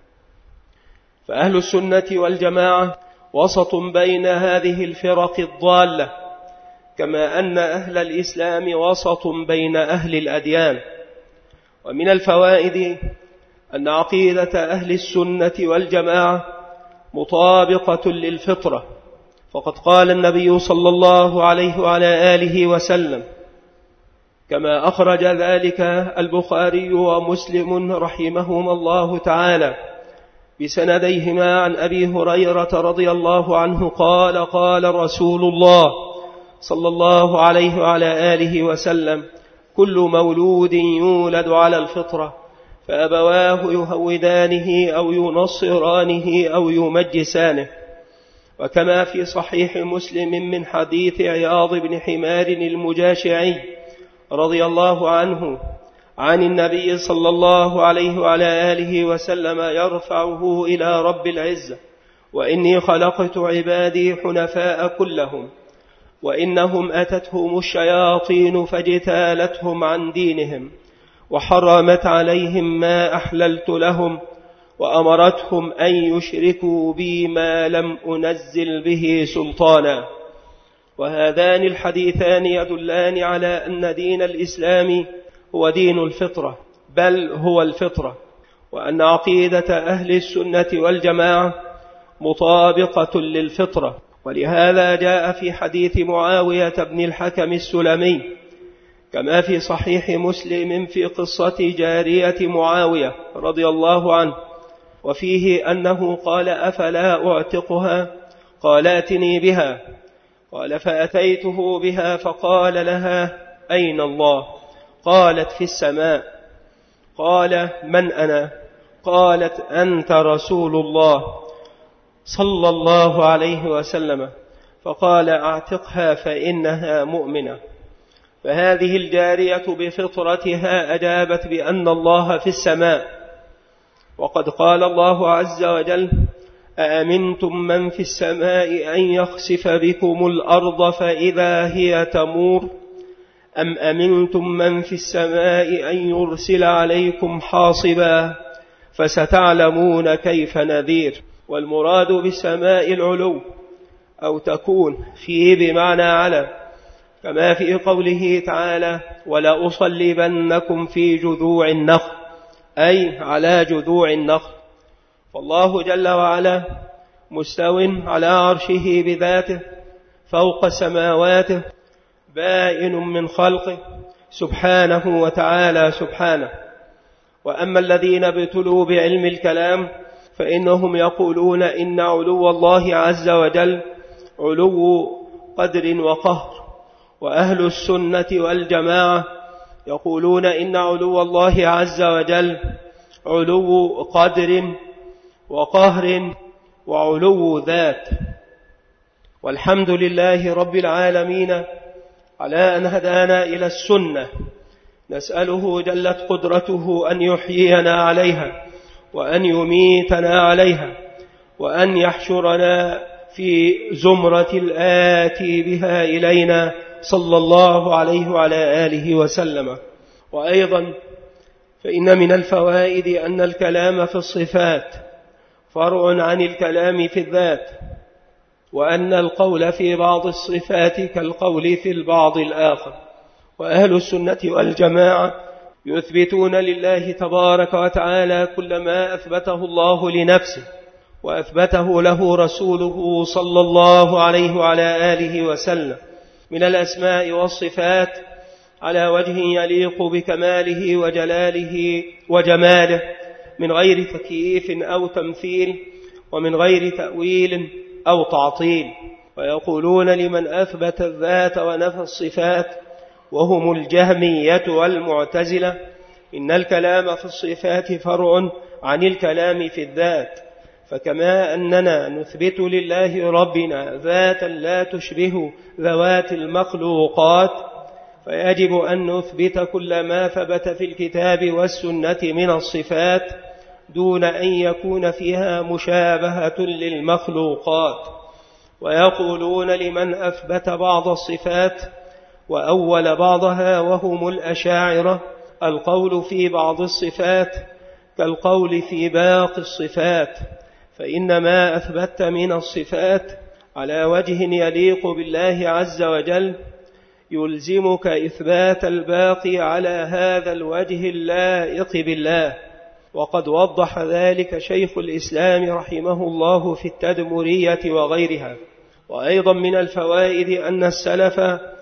فأهل السنة والجماعة وسط بين هذه الفرق الضالة، كما أن أهل الإسلام وسط بين أهل الأديان. ومن الفوائد أن عقيدة أهل السنة والجماعة مطابقة للفطرة، فقد قال النبي صلى الله عليه وعلى آله وسلم كما أخرج ذلك البخاري ومسلم رحمهما الله تعالى بسنديهما عن أبي هريرة رضي الله عنه قال: قال رسول الله صلى الله عليه وعلى آله وسلم: كل مولود يولد على الفطرة فأبواه يهودانه أو ينصرانه أو يمجسانه. وكما في صحيح مسلم من حديث عياض بن حمار المجاشعي رضي الله عنه عن النبي صلى الله عليه وعلى آله وسلم يرفعه إلى رب العزة: وإني خلقت عبادي حنفاء كلهم، وإنهم أتتهم الشياطين فاجتالتهم عن دينهم، وحرمت عليهم ما أحللت لهم، وأمرتهم أن يشركوا بي ما لم أنزل به سلطانا. وهذان الحديثان يدلان على أن دين الإسلام هو دين الفطرة، بل هو الفطرة، وأن عقيدة أهل السنة والجماعة مطابقة للفطرة. ولهذا جاء في حديث معاوية بن الحكم السلمي كما في صحيح مسلم في قصة جارية معاوية رضي الله عنه وفيه أنه قال: أفلا أعتقها؟ قال: ائتني بها. قال: فأتيته بها فقال لها: أين الله؟ قالت: في السماء. قال: من أنا؟ قالت: أنت رسول الله صلى الله عليه وسلم. فقال: أعتقها فإنها مؤمنة. فهذه الجارية بفطرتها أجابت بأن الله في السماء، وقد قال الله عز وجل: أأمنتم من في السماء أن يخسف بكم الأرض فإذا هي تمور أم أمنتم من في السماء أن يرسل عليكم حاصبا فستعلمون كيف نذير. والمراد بالسماء العلو، أو تكون في بمعنى على، كما في قوله تعالى: ولأصلبنكم في جذوع النخل، أي على جذوع النخل. فالله جل وعلا مستو على عرشه بذاته فوق سماواته، بائن من خلقه سبحانه وتعالى سبحانه. وأما الذين ابتلوا بعلم الكلام فإنهم يقولون إن علو الله عز وجل علو قدر وقهر، وأهل السنة والجماعة يقولون إن علو الله عز وجل علو قدر وقهر وعلو ذات. والحمد لله رب العالمين على أن هدانا إلى السنة، نسأله جلت قدرته أن يحيينا عليها وأن يميتنا عليها وأن يحشرنا في زمرة الآتي بها إلينا صلى الله عليه وعلى آله وسلم. وأيضا فإن من الفوائد أن الكلام في الصفات فرع عن الكلام في الذات، وأن القول في بعض الصفات كالقول في البعض الآخر. وأهل السنة والجماعة يثبتون لله تبارك وتعالى كل ما أثبته الله لنفسه وأثبته له رسوله صلى الله عليه وعلى آله وسلم من الأسماء والصفات على وجه يليق بكماله وجلاله وجماله، من غير تكييف أو تمثيل، ومن غير تأويل أو تعطيل. ويقولون لمن أثبت الذات ونفى الصفات وهم الجهمية والمعتزلة: إن الكلام في الصفات فرع عن الكلام في الذات، فكما أننا نثبت لله ربنا ذاتا لا تشبه ذوات المخلوقات، فيجب أن نثبت كل ما ثبت في الكتاب والسنة من الصفات دون أن يكون فيها مشابهة للمخلوقات. ويقولون لمن أثبت بعض الصفات وأول بعضها وهم الأشاعرة: القول في بعض الصفات كالقول في باقي الصفات، فإن ما أثبت من الصفات على وجه يليق بالله عز وجل يلزمك إثبات الباقي على هذا الوجه اللائق بالله. وقد وضح ذلك شيخ الإسلام رحمه الله في التدمرية وغيرها. وأيضا من الفوائد أن السلف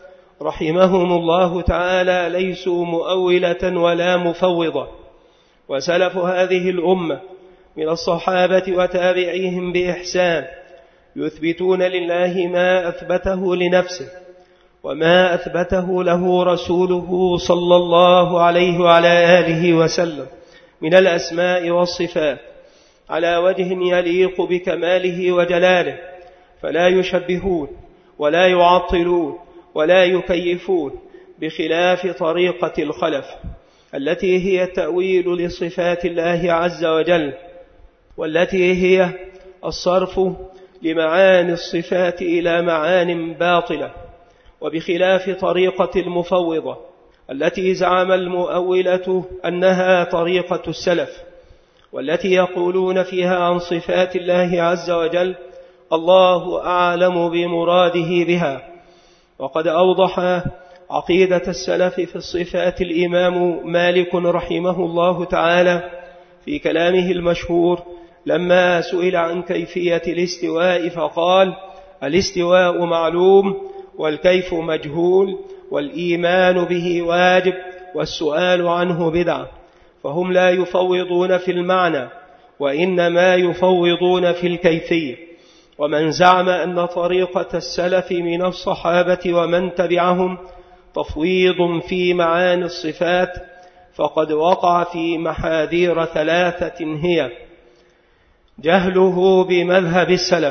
رحمهم الله تعالى ليسوا مؤولة ولا مفوضة، وسلف هذه الأمة من الصحابة وتابعيهم بإحسان يثبتون لله ما أثبته لنفسه وما أثبته له رسوله صلى الله عليه وعلى آله وسلم من الأسماء والصفات على وجه يليق بكماله وجلاله، فلا يشبهون ولا يعطلون ولا يكيفون، بخلاف طريقة الخلف التي هي التأويل لصفات الله عز وجل، والتي هي الصرف لمعاني الصفات إلى معان باطلة، وبخلاف طريقة المفوضة التي زعم المؤولة أنها طريقة السلف، والتي يقولون فيها عن صفات الله عز وجل: الله أعلم بمراده بها. وقد أوضح عقيدة السلف في الصفات الإمام مالك رحمه الله تعالى في كلامه المشهور لما سئل عن كيفية الاستواء فقال: الاستواء معلوم والكيف مجهول والإيمان به واجب والسؤال عنه بدعة. فهم لا يفوضون في المعنى وإنما يفوضون في الكيفية. ومن زعم أن طريقة السلف من الصحابة ومن تبعهم تفويض في معاني الصفات فقد وقع في محاذير ثلاثة، هي جهله بمذهب السلف،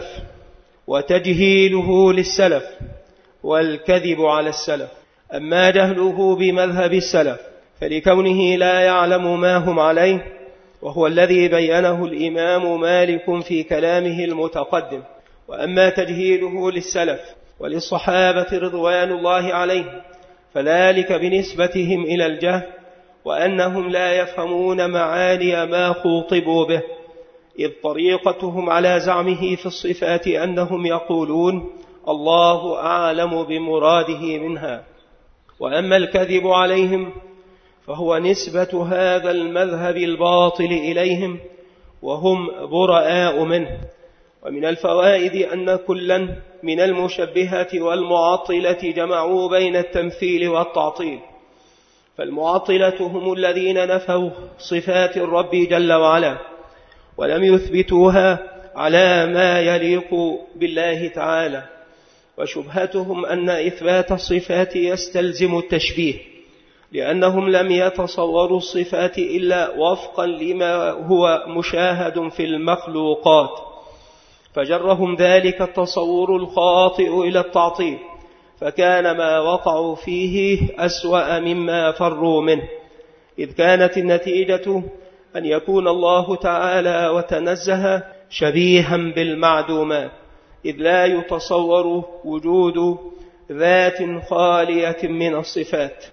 وتجهيله للسلف، والكذب على السلف. أما جهله بمذهب السلف فلكونه لا يعلم ما هم عليه، وهو الذي بينه الإمام مالك في كلامه المتقدم. وأما تجهيله للسلف وللصحابة رضوان الله عليهم فذلك بنسبتهم إلى الجهل، وأنهم لا يفهمون معاني ما خوطبوا به، إذ طريقتهم على زعمه في الصفات أنهم يقولون الله أعلم بمراده منها. وأما الكذب عليهم فهو نسبة هذا المذهب الباطل إليهم وهم براء منه. ومن الفوائد أن كلا من المشبهة والمعطلة جمعوا بين التمثيل والتعطيل. فالمعطلة هم الذين نفوا صفات الرب جل وعلا ولم يثبتوها على ما يليق بالله تعالى، وشبهتهم أن إثبات الصفات يستلزم التشبيه، لأنهم لم يتصوروا الصفات إلا وفقا لما هو مشاهد في المخلوقات، فجرهم ذلك التصور الخاطئ إلى التعطيل، فكان ما وقعوا فيه أسوأ مما فروا منه، إذ كانت النتيجة أن يكون الله تعالى وتنزه شبيها بالمعدومات، إذ لا يتصور وجود ذات خالية من الصفات.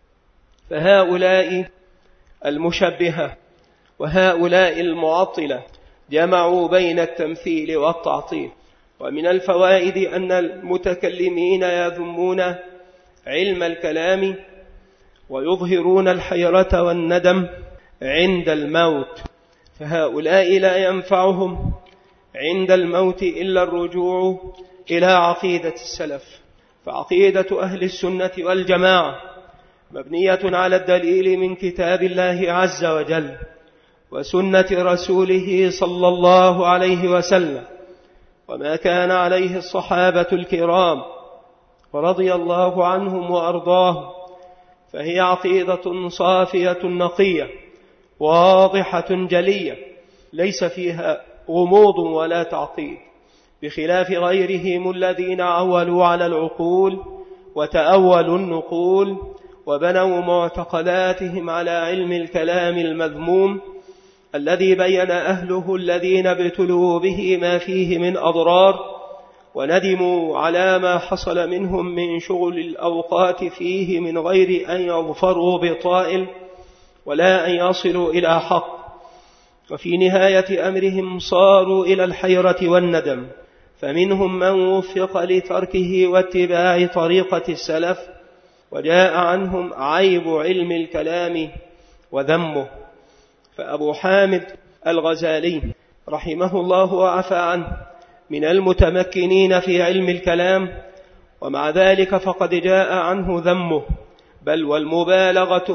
فهؤلاء المشبهة وهؤلاء المعطلة جمعوا بين التمثيل والتعطيل. ومن الفوائد أن المتكلمين يذمون علم الكلام ويظهرون الحيرة والندم عند الموت، فهؤلاء لا ينفعهم عند الموت إلا الرجوع إلى عقيدة السلف. فعقيدة أهل السنة والجماعة مبنية على الدليل من كتاب الله عز وجل وسنة رسوله صلى الله عليه وسلم، وما كان عليه الصحابة الكرام ورضي الله عنهم وأرضاهم، فهي عقيدة صافية نقية واضحة جلية ليس فيها غموض ولا تعطيل، بخلاف غيرهم الذين عولوا على العقول وتأولوا النقول وبنوا معتقداتهم على علم الكلام المذموم الذي بين أهله الذين ابتلوا به ما فيه من أضرار وندموا على ما حصل منهم من شغل الأوقات فيه من غير أن يظفروا بطائل ولا أن يصلوا إلى حق. وفي نهاية أمرهم صاروا إلى الحيرة والندم، فمنهم من وفق لتركه واتباع طريقة السلف وجاء عنهم عيب علم الكلام وذمه. فأبو حامد الغزالي رحمه الله وعفى عنه من المتمكنين في علم الكلام، ومع ذلك فقد جاء عنه ذمه بل والمبالغة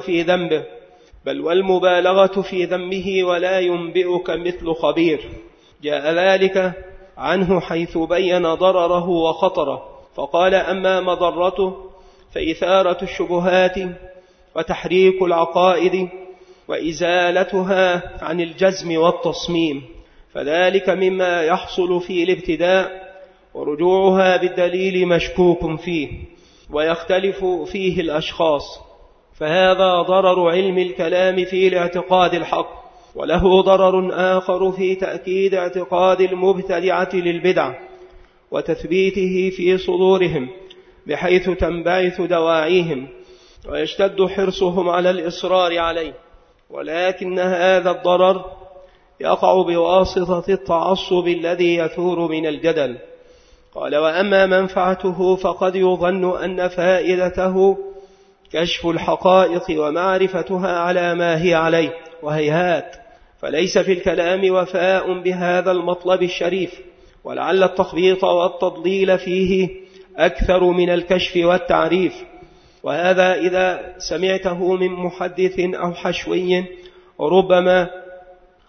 في ذمه ولا ينبئك مثل خبير. جاء ذلك عنه حيث بين ضرره وخطره، فقال أما مضرته فإثارة الشبهات وتحريك العقائد وإزالتها عن الجزم والتصميم، فذلك مما يحصل في الابتداء، ورجوعها بالدليل مشكوك فيه ويختلف فيه الأشخاص. فهذا ضرر علم الكلام في الاعتقاد الحق، وله ضرر آخر في تأكيد اعتقاد المبتدعة للبدع وتثبيته في صدورهم بحيث تنبعث دواعيهم ويشتد حرصهم على الإصرار عليه. ولكن هذا الضرر يقع بواسطة التعصب الذي يثور من الجدل. قال وأما منفعته فقد يظن أن فائدته كشف الحقائق ومعرفتها على ما هي عليه، وهيهات، فليس في الكلام وفاء بهذا المطلب الشريف، ولعل التخبيط والتضليل فيه أكثر من الكشف والتعريف. وهذا إذا سمعته من محدث أو حشوي ربما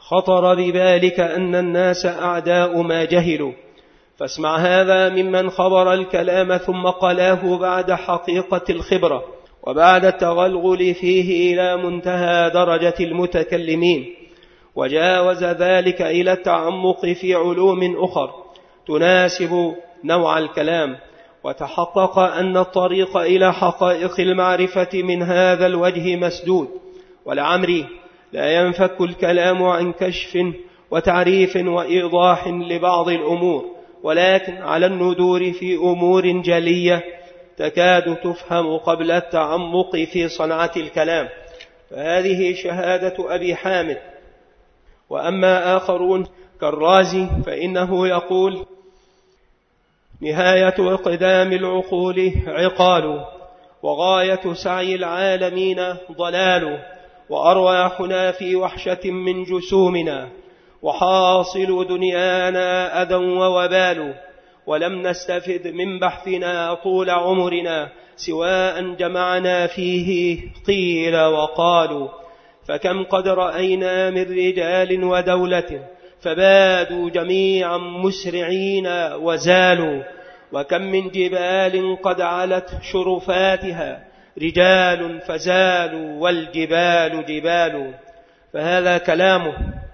خطر ببالك أن الناس أعداء ما جهلوا، فاسمع هذا ممن خبر الكلام ثم قلاه بعد حقيقة الخبرة وبعد التغلغل فيه إلى منتهى درجة المتكلمين، وجاوز ذلك إلى التعمق في علوم أخر تناسب نوع الكلام، وتحقق أن الطريق إلى حقائق المعرفة من هذا الوجه مسدود. ولعمري لا ينفك الكلام عن كشف وتعريف وإيضاح لبعض الأمور، ولكن على الندور في أمور جلية تكاد تفهم قبل التعمق في صنعة الكلام، فهذه شهادة أبي حامد. وأما آخرون كالرازي فإنه يقول: نهاية اقدام العقول عقال، وغاية سعي العالمين ضلال، وأرواحنا في وحشة من جسومنا، وحاصل دنيانا أذى ووبال، ولم نستفد من بحثنا طول عمرنا سوى أن جمعنا فيه قيل وقالوا. فكم قد رأينا من رجال ودولة فبادوا جميعا مسرعين وزالوا، وكم من جبال قد علت شرفاتها رجال فزالوا والجبال جبال. فهذا كلامه.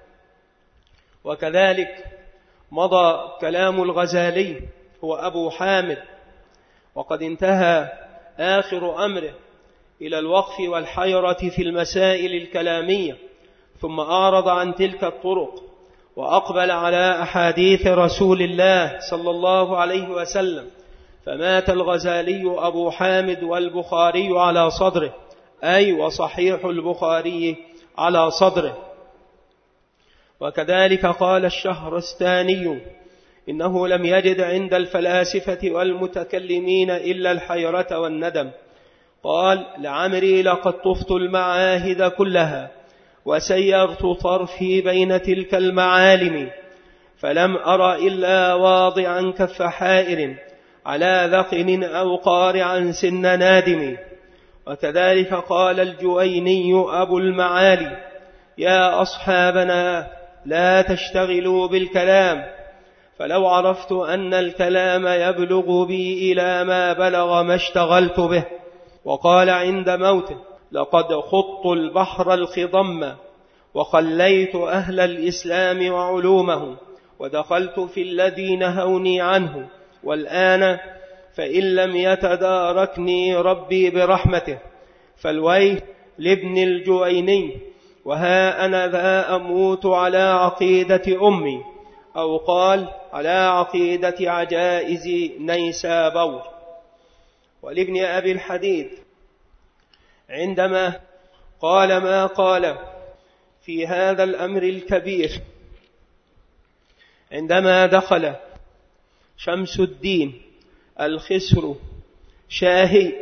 وكذلك مضى كلام الغزالي هو أبو حامد، وقد انتهى آخر أمره إلى الوقف والحيرة في المسائل الكلامية، ثم أعرض عن تلك الطرق وأقبل على أحاديث رسول الله صلى الله عليه وسلم، فمات الغزالي أبو حامد والبخاري على صدره، أي وصحيح البخاري على صدره. وكذلك قال الشهرستاني: إنه لم يجد عند الفلاسفة والمتكلمين إلا الحيرة والندم. قال: لعمري لقد طفت المعاهد كلها وسيرت طرفي بين تلك المعالم، فلم أر إلا واضعا كف حائر على ذقن أو قارعا سن نادم. وكذلك قال الجويني أبو المعالي: يا أصحابنا لا تشتغلوا بالكلام، فلو عرفت أن الكلام يبلغ بي إلى ما بلغ ما اشتغلت به. وقال عند موته: لقد خضت البحر الخضم وخليت أهل الإسلام وعلومه، ودخلت في الذي نهوني عنه، والآن فإن لم يتداركني ربي برحمته فالويل لابن الجويني، وها أنا ذا أموت على عقيدة أمي، أو قال على عقيدة عجائز نيسابور. ولابن أبي الحديد عندما قال ما قال في هذا الأمر الكبير، عندما دخل شمس الدين الخسر شاهي،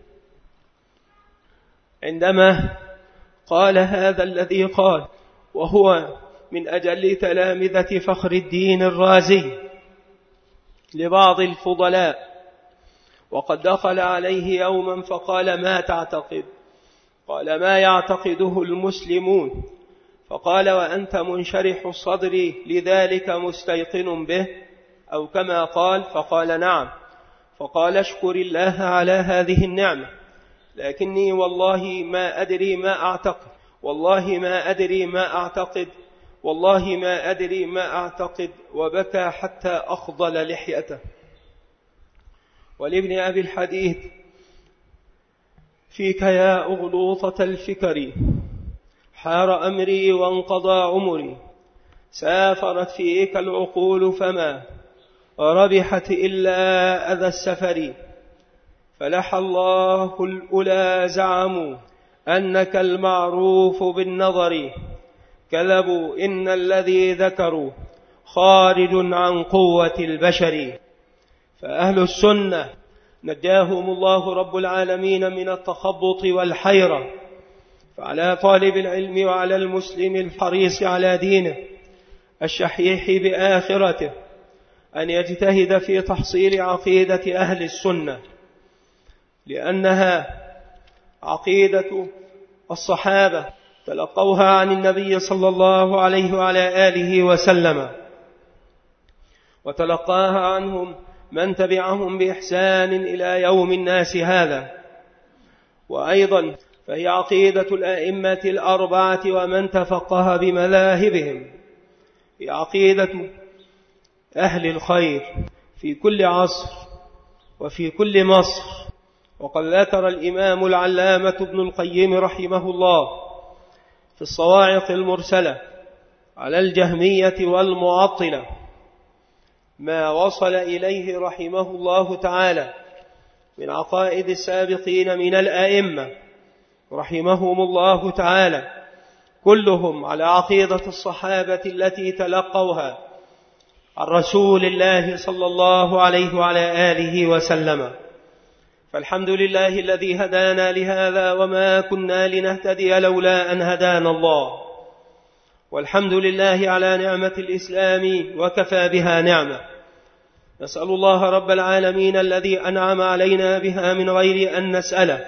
عندما قال هذا الذي قال، وهو من أجل تلامذة فخر الدين الرازي لبعض الفضلاء، وقد دخل عليه يوما فقال: ما تعتقد؟ قال: ما يعتقده المسلمون. فقال: وأنت منشرح الصدر لذلك مستيقن به؟ أو كما قال. فقال: نعم. فقال: اشكر الله على هذه النعمة، لكني والله ما أدري ما أعتقد، والله ما أدري ما أعتقد، والله ما أدري ما أعتقد، وبكى حتى أخضل لحيته. ولابن أبي الحديد: فيك يا أغلوطة الفكر حار أمري وانقضى عمري، سافرت فيك العقول فما ربحت إلا أذى السفر، فلح الله الأولى زعموا أنك المعروف بالنظر، كذبوا إن الذي ذكروا خارج عن قوة البشر. فأهل السنة نجاهم الله رب العالمين من التخبط والحيرة، فعلى طالب العلم وعلى المسلم الحريص على دينه الشحيح بآخرته أن يجتهد في تحصيل عقيدة أهل السنة، لأنها عقيدة الصحابة تلقوها عن النبي صلى الله عليه وعلى آله وسلم، وتلقاها عنهم من تبعهم بإحسان إلى يوم الناس هذا. وأيضا فهي عقيدة الأئمة الأربعة ومن تفقه بمذاهبهم، هي عقيدة أهل الخير في كل عصر وفي كل مصر. وقد ذكر الإمام العلامة ابن القيم رحمه الله في الصواعق المرسلة على الجهمية والمعطلة ما وصل إليه رحمه الله تعالى من عقائد السابقين من الأئمة رحمهم الله تعالى، كلهم على عقيدة الصحابة التي تلقوها عن رسول الله صلى الله عليه وعلى آله وسلم. فالحمد لله الذي هدانا لهذا وما كنا لنهتدي لولا أن هدانا الله، والحمد لله على نعمة الإسلام وكفى بها نعمة. نسأل الله رب العالمين الذي أنعم علينا بها من غير أن نسأله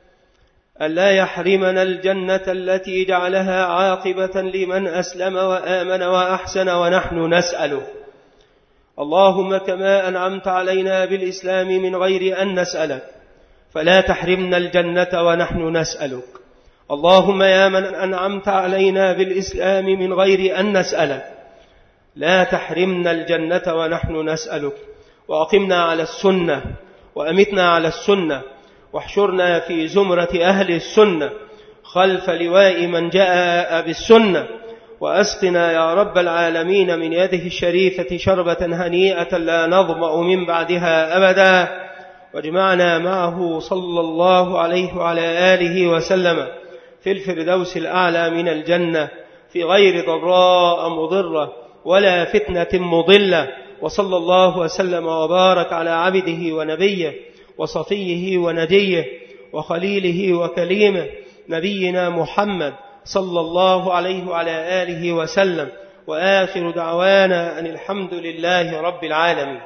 ألا يحرمنا الجنة التي جعلها عاقبة لمن أسلم وآمن وأحسن ونحن نسأله. اللهم كما أنعمت علينا بالإسلام من غير أن نسألك فلا تحرمنا الجنة ونحن نسألك. اللهم يا من أنعمت علينا بالإسلام من غير أن نسألك لا تحرمنا الجنة ونحن نسألك. وأقمنا على السنة وأمتنا على السنة، واحشرنا في زمرة أهل السنة خلف لواء من جاء بالسنة، وأسقنا يا رب العالمين من يده الشريفة شربة هنيئة لا نظمأ من بعدها أبدا، واجمعنا معه صلى الله عليه وعلى آله وسلم في الفردوس الأعلى من الجنة في غير ضراء مضرة ولا فتنة مضلة. وصلى الله وسلم وبارك على عبده ونبيه وصفيه ونجيه وخليله وكليمه نبينا محمد صلى الله عليه وعلى آله وسلم. وآخر دعوانا أن الحمد لله رب العالمين.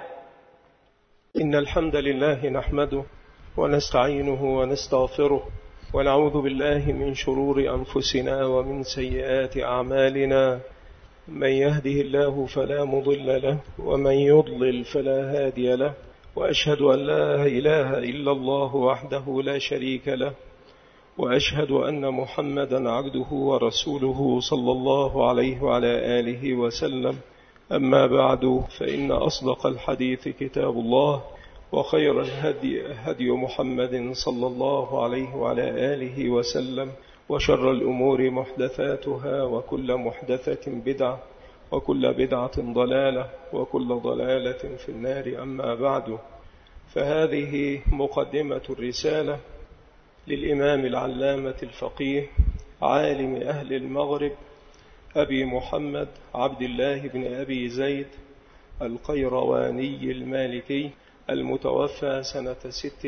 إن الحمد لله نحمده ونستعينه ونستغفره ونعوذ بالله من شرور أنفسنا ومن سيئات أعمالنا. من يهده الله فلا مضل له ومن يضلل فلا هادي له، وأشهد أن لا إله إلا الله وحده لا شريك له، وأشهد أن محمدا عبده ورسوله صلى الله عليه وعلى آله وسلم. أما بعد، فإن أصدق الحديث كتاب الله، وخير الهدي هدي محمد صلى الله عليه وعلى آله وسلم، وشر الأمور محدثاتها، وكل محدثة بدعة، وكل بدعة ضلالة، وكل ضلالة في النار. أما بعد، فهذه مقدمة الرسالة للإمام العلامة الفقيه عالم أهل المغرب أبي محمد عبد الله بن أبي زيد القيرواني المالكي المتوفى سنة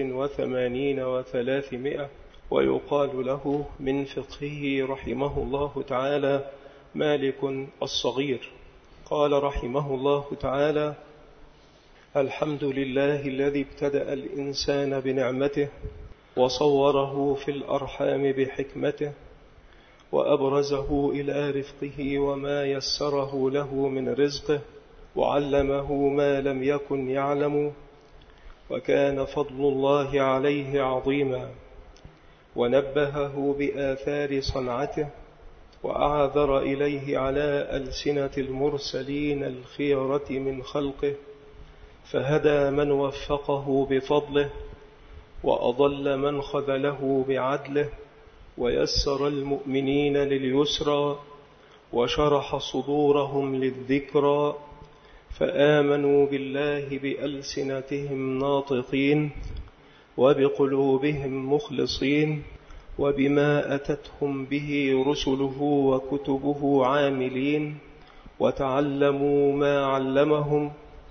86 و300، ويقال له من فقهه رحمه الله تعالى مالك الصغير. قال رحمه الله تعالى: الحمد لله الذي ابتدأ الإنسان بنعمته وصوره في الأرحام بحكمته، وأبرزه إلى رفقه وما يسره له من رزقه، وعلمه ما لم يكن يعلم، وكان فضل الله عليه عظيما، ونبهه بآثار صنعته، وأعذر إليه على ألسنة المرسلين الخيرة من خلقه، فهدى من وفقه بفضله، وأضل من خذله بعدله، ويسر المؤمنين لليسرى، وشرح صدورهم للذكرى، فآمنوا بالله بألسنتهم ناطقين، وبقلوبهم مخلصين، وبما أتتهم به رسله وكتبه عاملين، وتعلموا ما علمهم،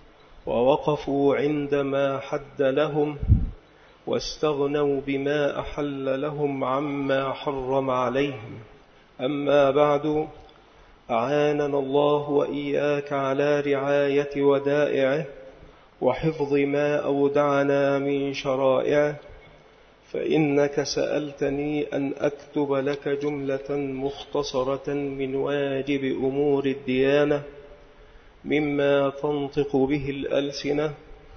ووقفوا عندما حد لهم، واستغنوا بما أحل لهم عما حرم عليهم. أما بعد، أعاننا الله وإياك على رعاية ودائعه وحفظ ما أودعنا من شرائعه، فإنك سألتني أن أكتب لك جملة مختصرة من واجب أمور الديانة مما تنطق به الألسنة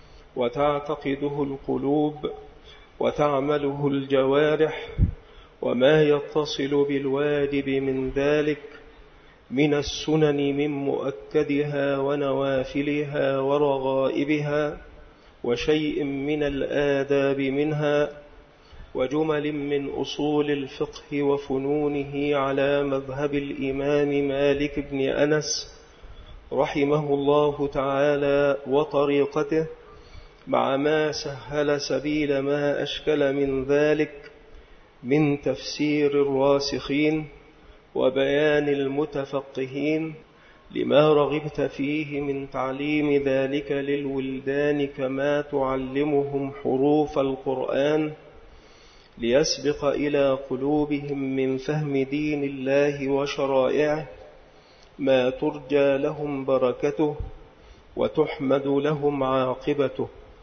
وتعتقده القلوب وتعمله الجوارح، وما يتصل بالواجب من ذلك من السنن من مؤكدها ونوافلها ورغائبها، وشيء من الآداب منها، وجمل من أصول الفقه وفنونه على مذهب الإمام مالك بن أنس رحمه الله تعالى وطريقته، مع ما سهل سبيل ما أشكل من ذلك من تفسير الراسخين وبيان المتفقهين، لما رغبت فيه من تعليم ذلك للولدان كما تعلمهم حروف القرآن، ليسبق إلى قلوبهم من فهم دين الله وشرائعه ما ترجى لهم بركته وتحمد لهم عاقبته.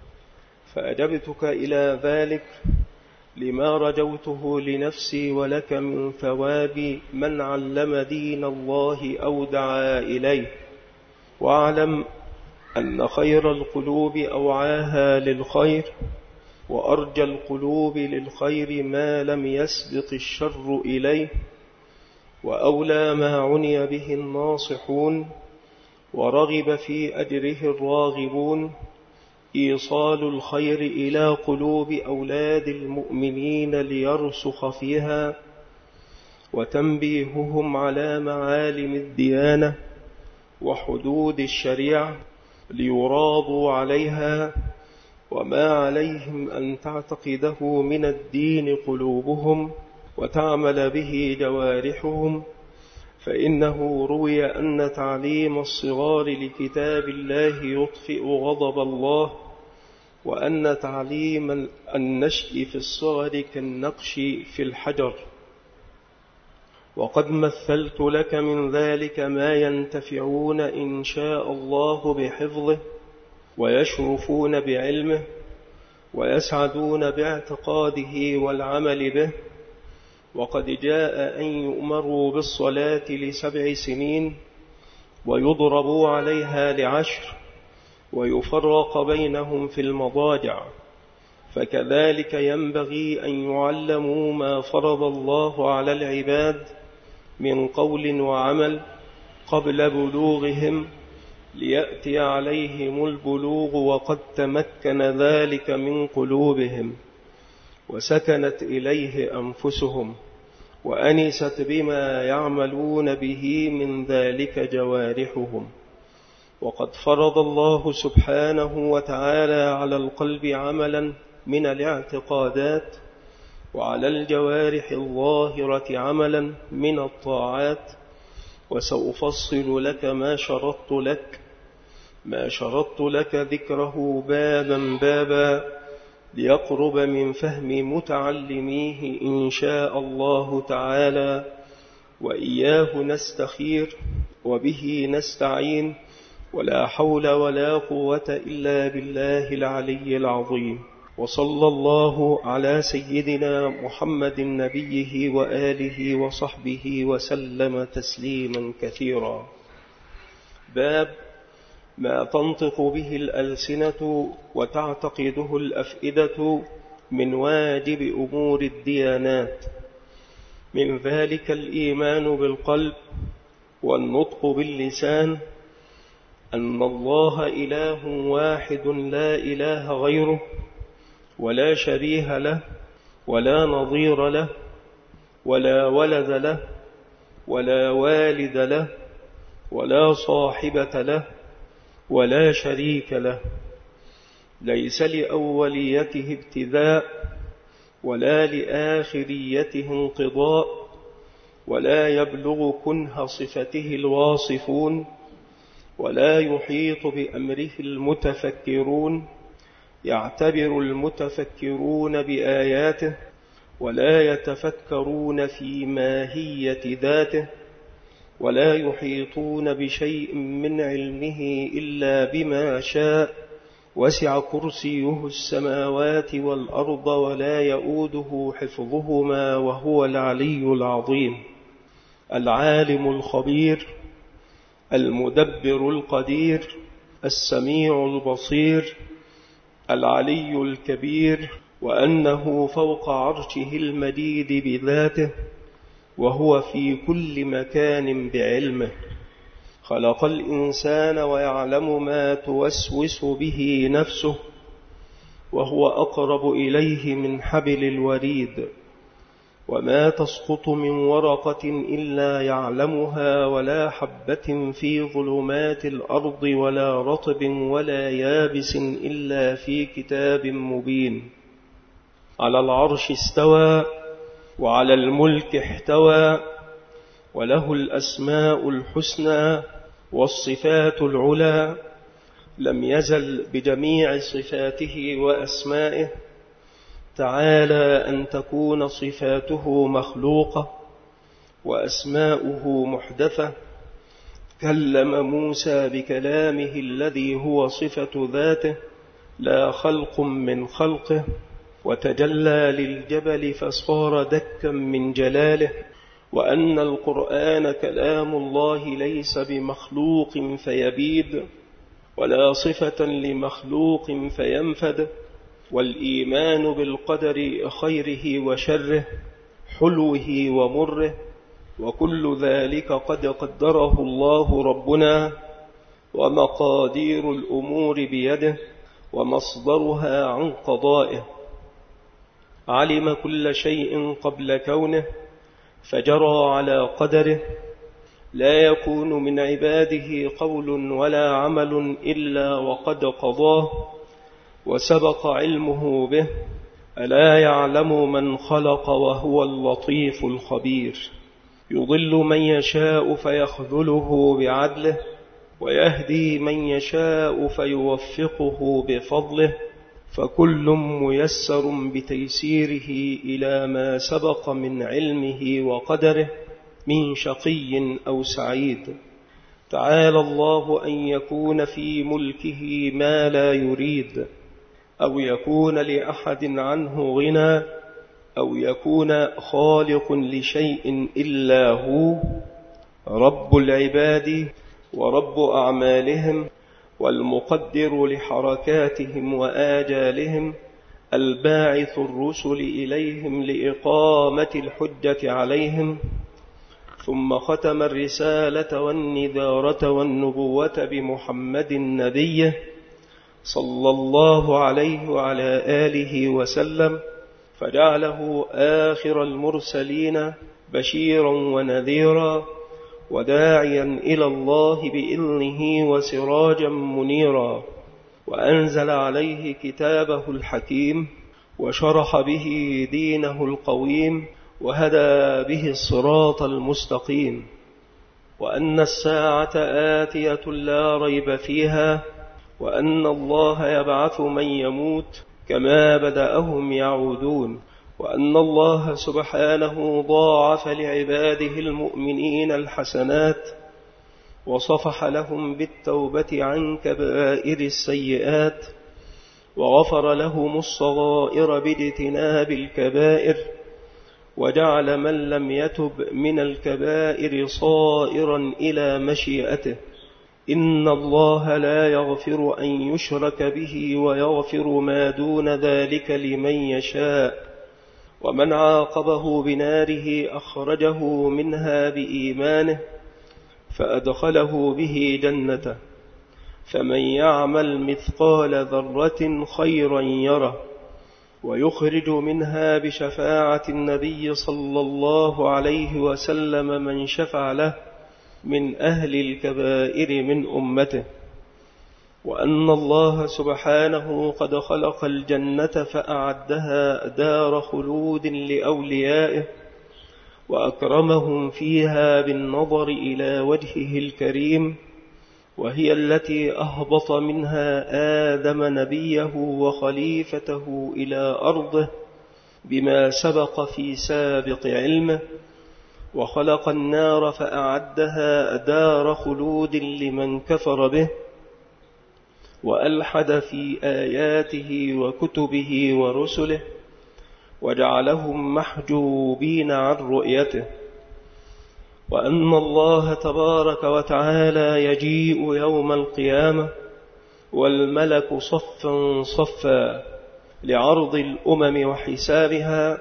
فأجبتك إلى ذلك لما رجوته لنفسي ولك من ثواب من علم دين الله أو دعا إليه. واعلم أن خير القلوب أوعاها للخير، وأرجى القلوب للخير ما لم يسبق الشر إليه، وأولى ما عني به الناصحون ورغب في أجره الراغبون إيصال الخير إلى قلوب أولاد المؤمنين ليرسخ فيها، وتنبيههم على معالم الديانة وحدود الشريعة ليراضوا عليها، وما عليهم أن تعتقده من الدين قلوبهم وتعمل به جوارحهم. فإنه روي أن تعليم الصغار لكتاب الله يطفئ غضب الله، وأن تعليم النشء في الصغر كالنقش في الحجر. وقد مثلت لك من ذلك ما ينتفعون إن شاء الله بحفظه، ويشرفون بعلمه، ويسعدون باعتقاده والعمل به. وقد جاء أن يؤمروا بالصلاة ل7 سنين ويضربوا عليها ل10، ويفرق بينهم في المضاجع، فكذلك ينبغي أن يعلموا ما فرض الله على العباد من قول وعمل قبل بلوغهم، ليأتي عليهم البلوغ وقد تمكن ذلك من قلوبهم وسكنت إليه أنفسهم، وأنست بما يعملون به من ذلك جوارحهم. وقد فرض الله سبحانه وتعالى على القلب عملا من الاعتقادات، وعلى الجوارح الظاهرة عملا من الطاعات. وسأفصل لك ما شرطت لك ذكره بابا بابا، ليقرب من فهم متعلميه إن شاء الله تعالى. وإياه نستخير وبه نستعين، ولا حول ولا قوة إلا بالله العلي العظيم. وصلى الله على سيدنا محمد نبيه وآله وصحبه وسلم تسليما كثيرا. باب ما تنطق به الألسنة وتعتقده الأفئدة من واجب أمور الديانات، من ذلك الإيمان بالقلب والنطق باللسان، أن الله إله واحد لا إله غيره، ولا شبيه له، ولا نظير له، ولا ولد له، ولا والد له، ولا صاحبة له، ولا شريك له، ليس لأوليته ابتداء، ولا لآخريته انقضاء، ولا يبلغ كنه صفته الواصفون، ولا يحيط بأمره المتفكرون، يعتبر المتفكرون بآياته، ولا يتفكرون في ماهية ذاته، ولا يحيطون بشيء من علمه إلا بما شاء، وسع كرسيه السماوات والأرض ولا يؤوده حفظهما وهو العلي العظيم. العالم الخبير، المدبر القدير، السميع البصير، العلي الكبير، وأنه فوق عرشه المجيد بذاته، وهو في كل مكان بعلمه. خلق الإنسان ويعلم ما توسوس به نفسه، وهو أقرب إليه من حبل الوريد. وما تسقط من ورقة إلا يعلمها، ولا حبة في ظلمات الأرض، ولا رطب ولا يابس إلا في كتاب مبين. على العرش استوى، وعلى الملك احتوى، وله الأسماء الحسنى والصفات العلى. لم يزل بجميع صفاته وأسمائه، تعالى أن تكون صفاته مخلوقة وأسماؤه محدثة. كلم موسى بكلامه الذي هو صفة ذاته، لا خلق من خلقه، وتجلى للجبل فصار دكا من جلاله. وأن القرآن كلام الله ليس بمخلوق فيبيد، ولا صفة لمخلوق فينفد. والإيمان بالقدر خيره وشره، حلوه ومره، وكل ذلك قد قدره الله ربنا، ومقادير الأمور بيده، ومصدرها عن قضائه. علم كل شيء قبل كونه، فجرى على قدره. لا يكون من عباده قول ولا عمل إلا وقد قضاه، وسبق علمه به. ألا يعلم من خلق وهو اللطيف الخبير. يضل من يشاء فيخذله بعدله، ويهدي من يشاء فيوفقه بفضله. فكل ميسر بتيسيره إلى ما سبق من علمه وقدره، من شقي أو سعيد. تعالى الله أن يكون في ملكه ما لا يريد، أو يكون لأحد عنه غنى، أو يكون خالق لشيء إلا هو. رب العباد ورب أعمالهم، والمقدر لحركاتهم وآجالهم، الباعث الرسل إليهم لإقامة الحجة عليهم. ثم ختم الرسالة والنذارة والنبوة بمحمد نبيه صلى الله عليه وعلى آله وسلم، فجعله آخر المرسلين بشيرا ونذيرا، وداعيا إلى الله بإذنه وسراجا منيرا. وأنزل عليه كتابه الحكيم، وشرح به دينه القويم، وهدى به الصراط المستقيم. وأن الساعة آتية لا ريب فيها، وأن الله يبعث من يموت كما بدأهم يعودون. وأن الله سبحانه ضاعف لعباده المؤمنين الحسنات، وصفح لهم بالتوبة عن كبائر السيئات، وغفر لهم الصغائر باجتناب الكبائر، وجعل من لم يتب من الكبائر صائرا إلى مشيئته. إن الله لا يغفر أن يشرك به، ويغفر ما دون ذلك لمن يشاء. ومن عاقبه بناره أخرجه منها بإيمانه، فأدخله به جنته. فمن يعمل مثقال ذرة خيرا يره، ويخرج منها بشفاعة النبي صلى الله عليه وسلم من شفع له من أهل الكبائر من أمته. وأن الله سبحانه قد خلق الجنة فأعدها دار خلود لأوليائه، وأكرمهم فيها بالنظر إلى وجهه الكريم، وهي التي أهبط منها آدم نبيه وخليفته إلى أرضه بما سبق في سابق علمه. وخلق النار فأعدها دار خلود لمن كفر به، وألحد في آياته وكتبه ورسله وجعلهم محجوبين عن رؤيته، وأن الله تبارك وتعالى يجيء يوم القيامة والملك صفا صفا لعرض الأمم وحسابها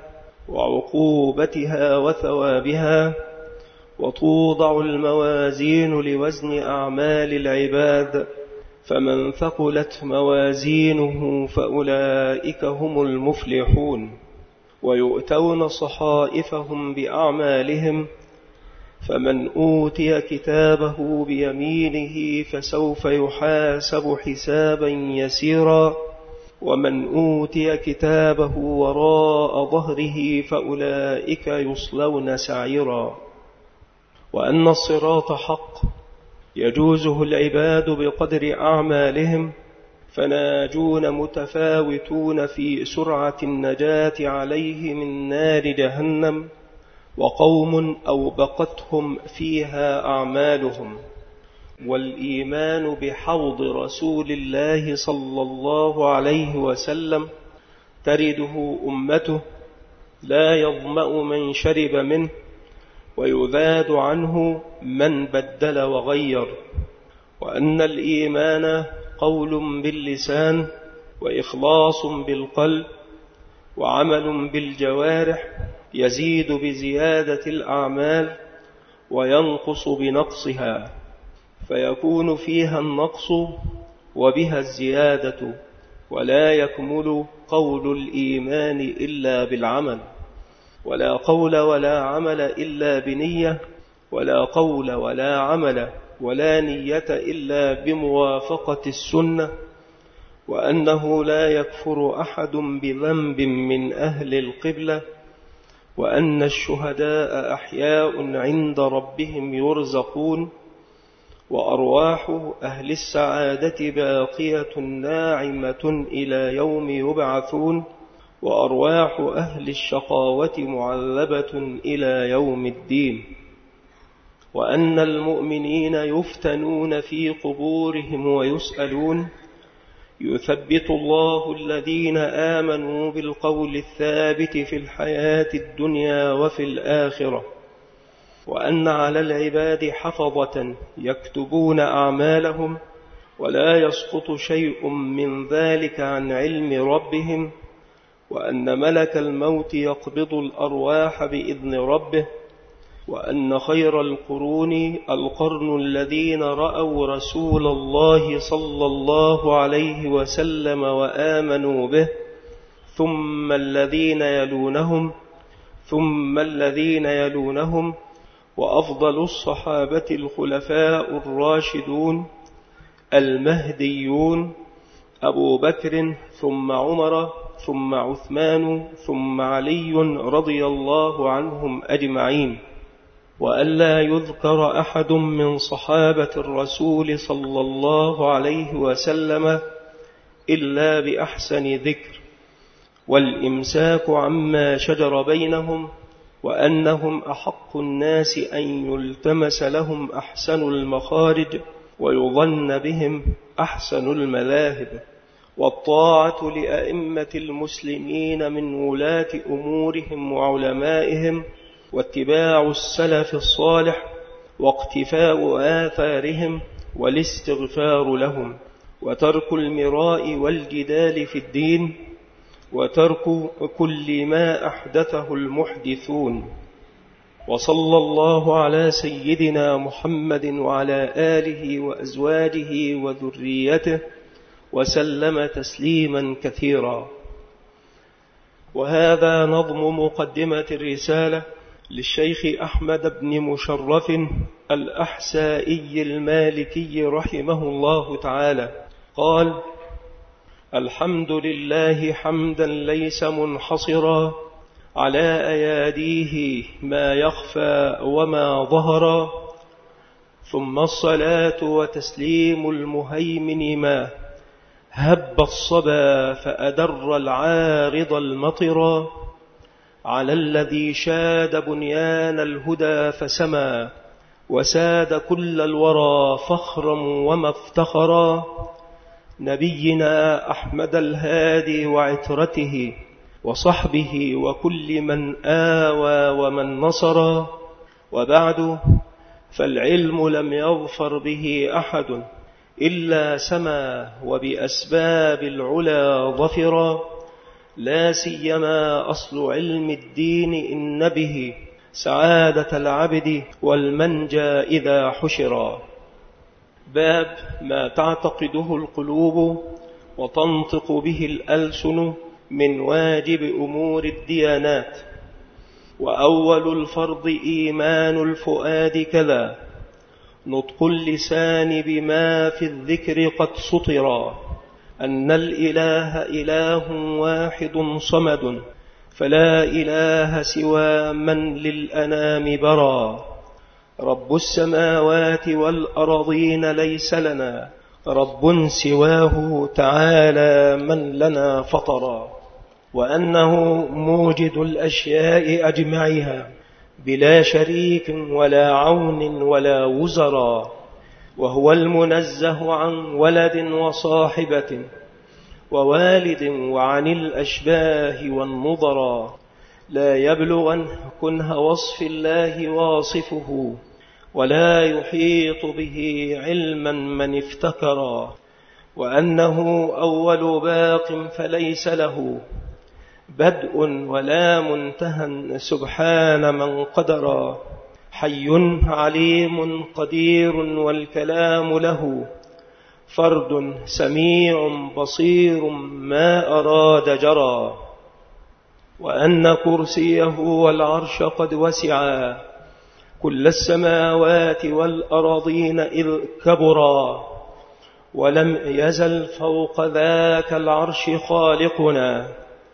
وعقوبتها وثوابها، وتوضع الموازين لوزن أعمال العباد، فمن ثقلت موازينه فأولئك هم المفلحون، ويؤتون صحائفهم بأعمالهم، فمن أوتي كتابه بيمينه فسوف يحاسب حسابا يسيرا، ومن أوتي كتابه وراء ظهره فأولئك يصلون سعيرا. وأن الصراط حق يجوزه العباد بقدر أعمالهم، فناجون متفاوتون في سرعة النجاة عليه من نار جهنم، وقوم أوبقتهم فيها أعمالهم. والإيمان بحوض رسول الله صلى الله عليه وسلم ترده أمته، لا يظمأ من شرب منه، ويذاد عنه من بدل وغير. وأن الإيمان قول باللسان، وإخلاص بالقلب، وعمل بالجوارح، يزيد بزيادة الأعمال وينقص بنقصها، فيكون فيها النقص وبها الزيادة، ولا يكمل قول الإيمان إلا بالعمل، ولا قول ولا عمل إلا بنية، ولا قول ولا عمل ولا نية إلا بموافقة السنة، وأنه لا يكفر أحد بذنب من أهل القبلة، وأن الشهداء أحياء عند ربهم يرزقون، وأرواح أهل السعادة باقية ناعمة إلى يوم يبعثون، وأرواح أهل الشقاوة معذبة إلى يوم الدين. وأن المؤمنين يفتنون في قبورهم ويسألون، يثبت الله الذين آمنوا بالقول الثابت في الحياة الدنيا وفي الآخرة. وأن على العباد حفظة يكتبون أعمالهم، ولا يسقط شيء من ذلك عن علم ربهم، وأن ملك الموت يقبض الأرواح بإذن ربه، وأن خير القرون القرن الذين رأوا رسول الله صلى الله عليه وسلم وآمنوا به، ثم الذين يلونهم، ثم الذين يلونهم، وأفضل الصحابة الخلفاء الراشدون المهديون أبو بكر ثم عمر ثم عثمان ثم علي رضي الله عنهم أجمعين. وألا يذكر أحد من صحابة الرسول صلى الله عليه وسلم إلا بأحسن ذكر، والإمساك عما شجر بينهم، وأنهم أحق الناس أن يلتمس لهم أحسن المخارج، ويظن بهم أحسن المذاهب. والطاعة لأئمة المسلمين من ولاة أمورهم وعلمائهم، واتباع السلف الصالح، واقتفاء آثارهم، والاستغفار لهم، وترك المراء والجدال في الدين، وترك كل ما أحدثه المحدثون. وصلى الله على سيدنا محمد وعلى آله وأزواجه وذريته وسلم تسليما كثيرا. وهذا نظم مقدمة الرسالة للشيخ أحمد بن مشرف الأحسائي المالكي رحمه الله تعالى. قال: الحمد لله حمدا ليس منحصرا على أياديه ما يخفى وما ظهر، ثم الصلاة وتسليم المهيمن ما هب الصبا فأدر العارض المطرا، على الذي شاد بنيان الهدى فسما، وساد كل الورى فخرا وما افتخرا، نبينا أحمد الهادي وعترته وصحبه وكل من آوى ومن نصر. وبعد، فالعلم لم يظفر به أحد إلا سما وبأسباب العلا ظفرا، لا سيما أصل علم الدين إن به سعادة العبد والمنجى إذا حشرا. باب ما تعتقده القلوب وتنطق به الألسن من واجب أمور الديانات. وأول الفرض إيمان الفؤاد كذا، نطق اللسان بما في الذكر قد سطرا، أن الإله إله واحد صمد، فلا إله سوى من للأنام برا. رب السماوات والأرضين ليس لنا رب سواه تعالى من لنا فطرا. وأنه موجد الأشياء أجمعها بلا شريك ولا عون ولا وزرا، وهو المنزه عن ولد وصاحبة ووالد وعن الأشباه والنظرا. لا يبلغن كنه وصف الله واصفه، ولا يحيط به علما من افتكرا. وأنه أول باق فليس له بدء ولا منتهى سبحان من قدرا. حي عليم قدير والكلام له فرد سميع بصير ما أراد جرى. وأن كرسيه والعرش قد وسعا كل السماوات والأرضين إذ كبرا، ولم يزل فوق ذاك العرش خالقنا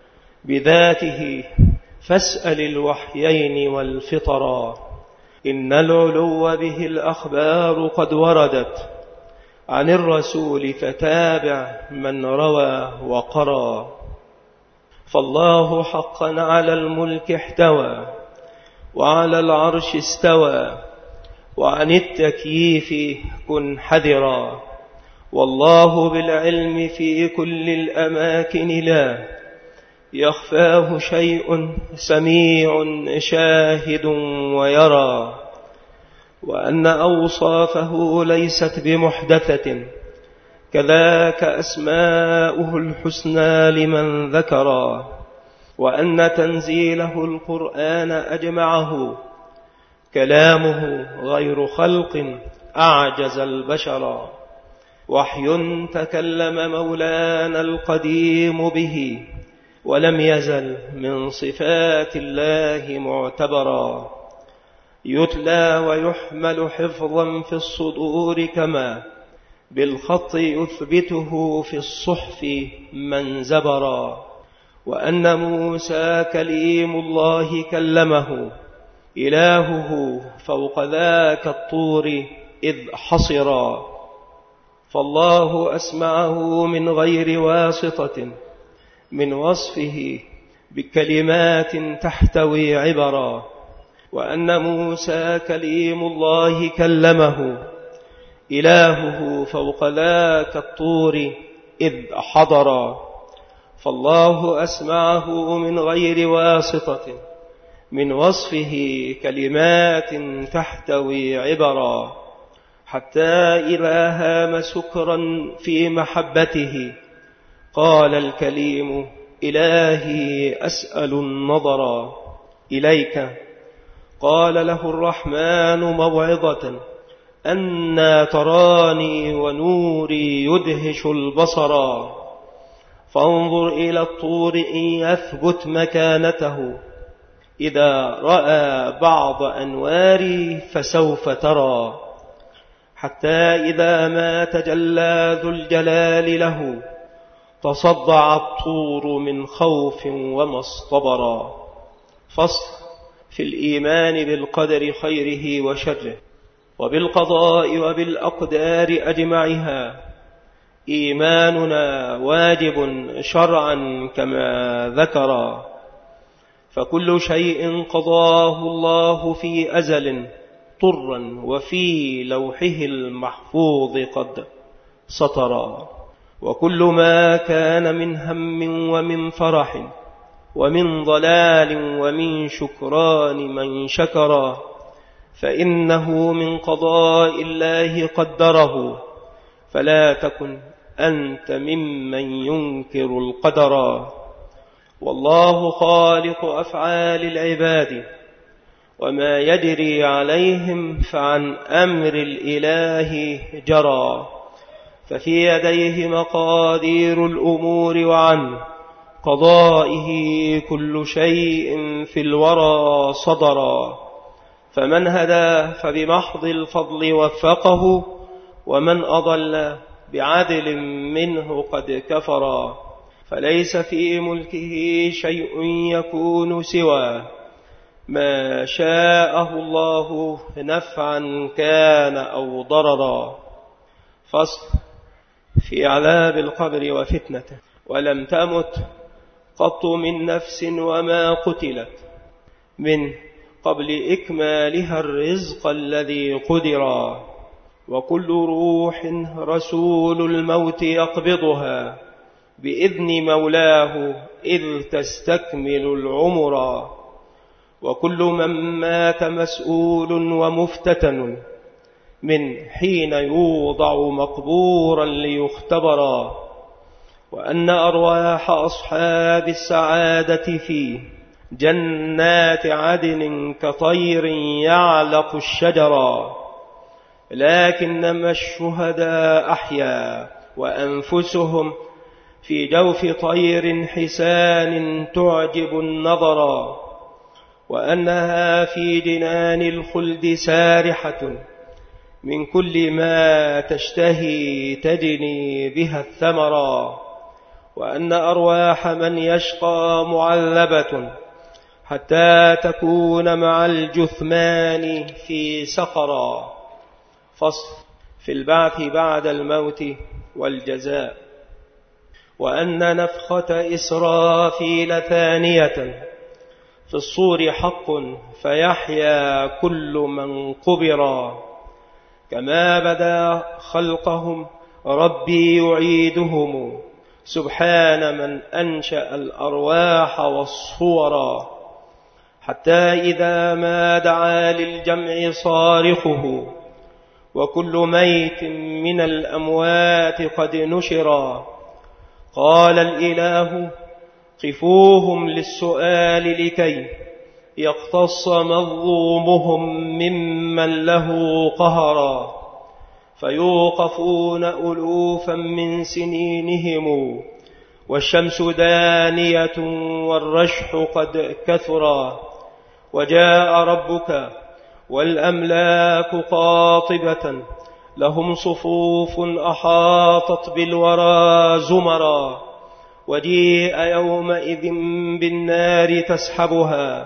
بذاته، فاسأل الوحيين والفطرا. إن العلو به الأخبار قد وردت عن الرسول، فتابع من روى وقرى. فالله حقا على الملك احتوى، وعلى العرش استوى، وعن التكييف كن حذرا. والله بالعلم في كل الأماكن لا يخفاه شيء، سميع شاهد ويرى. وأن أوصافه ليست بمحدثة، كذاك أسماؤه الحسنى لمن ذكرا. وأن تنزيله القرآن أجمعه كلامه غير خلق أعجز البشر. وحي تكلم مولانا القديم به، ولم يزل من صفات الله معتبرا. يتلى ويحمل حفظا في الصدور، كما بالخط يثبته في الصحف من زبرا. وأن موسى كليم الله كلمه إلهه فوق ذاك الطور إذ حصرا. فالله أسمعه من غير واسطة من وصفه بكلمات تحتوي عبرا. وأن موسى كليم الله كلمه إلهه فوق ذاك الطور إذ حضرا. فالله أسمعه من غير واسطة من وصفه كلمات تحتوي عبرا. حتى إذا هام سكرا في محبته قال الكليم إلهي أسأل النظرا إليك. قال له الرحمن موعظة أنى تراني ونوري يدهش البصرا. فانظر إلى الطور إن يثبت مكانته، إذا رأى بعض أنواري فسوف ترى. حتى إذا ما تجلى ذو الجلال له تصدع الطور من خوف وما اصطبرا. فصل في الإيمان بالقدر خيره وشره، وبالقضاء وبالأقدار أجمعها. إيماننا واجب شرعا كما ذكر، فكل شيء قضاه الله في أزل طرا وفي لوحه المحفوظ قد سطرا. وكل ما كان من هم ومن فرح ومن ضلال ومن شكران من شكر، فإنه من قضاء الله قدره، فلا تكن أنت ممن ينكر القدر. والله خالق أفعال العباد وما يجري عليهم، فعن أمر الإله جرى، ففي يديه مقادير الأمور، وعن قضائه كل شيء في الورى صدرا. فمن هدى فبمحض الفضل وفقه، ومن أضل بعدل منه قد كفرا. فليس في ملكه شيء يكون سوى ما شاءه الله، نفعا كان أو ضررا. فصل في عذاب القبر وفتنته. ولم تمت قط من نفس وما قتلت من قبل إكمالها الرزق الذي قدرا، وكل روح رسول الموت يقبضها بإذن مولاه إذ تستكمل العمر، وكل من مات مسؤول ومفتتن من حين يوضع مقبورا ليختبرا. وأن أرواح أصحاب السعادة في جنات عدن كطير يعلق الشجرا، لكنما الشهداء أحيا وأنفسهم في جوف طير حسان تعجب النظرا. وأنها في جنان الخلد سارحة من كل ما تشتهي تجني بها الثمرا. وأن أرواح من يشقى معذبة حتى تكون مع الجثمان في سقرا. فصل في البعث بعد الموت والجزاء. وأن نفخة إسرافيل ثانية في الصور حق، فيحيا كل من قبرا. كما بدا خلقهم ربي يعيدهم، سبحان من أنشأ الأرواح والصورا. حتى إذا ما دعا للجمع صارخه، وكل ميت من الأموات قد نشرا، قال الإله قفوهم للسؤال لكي يقتص مظلومهم ممن له قهرا. فيوقفون ألوفا من سنينهم، والشمس دانية والرشح قد كثرا. وجاء ربك والأملاك قاطبة، لهم صفوف أحاطت بالورى زمرا. وجيء يومئذ بالنار تسحبها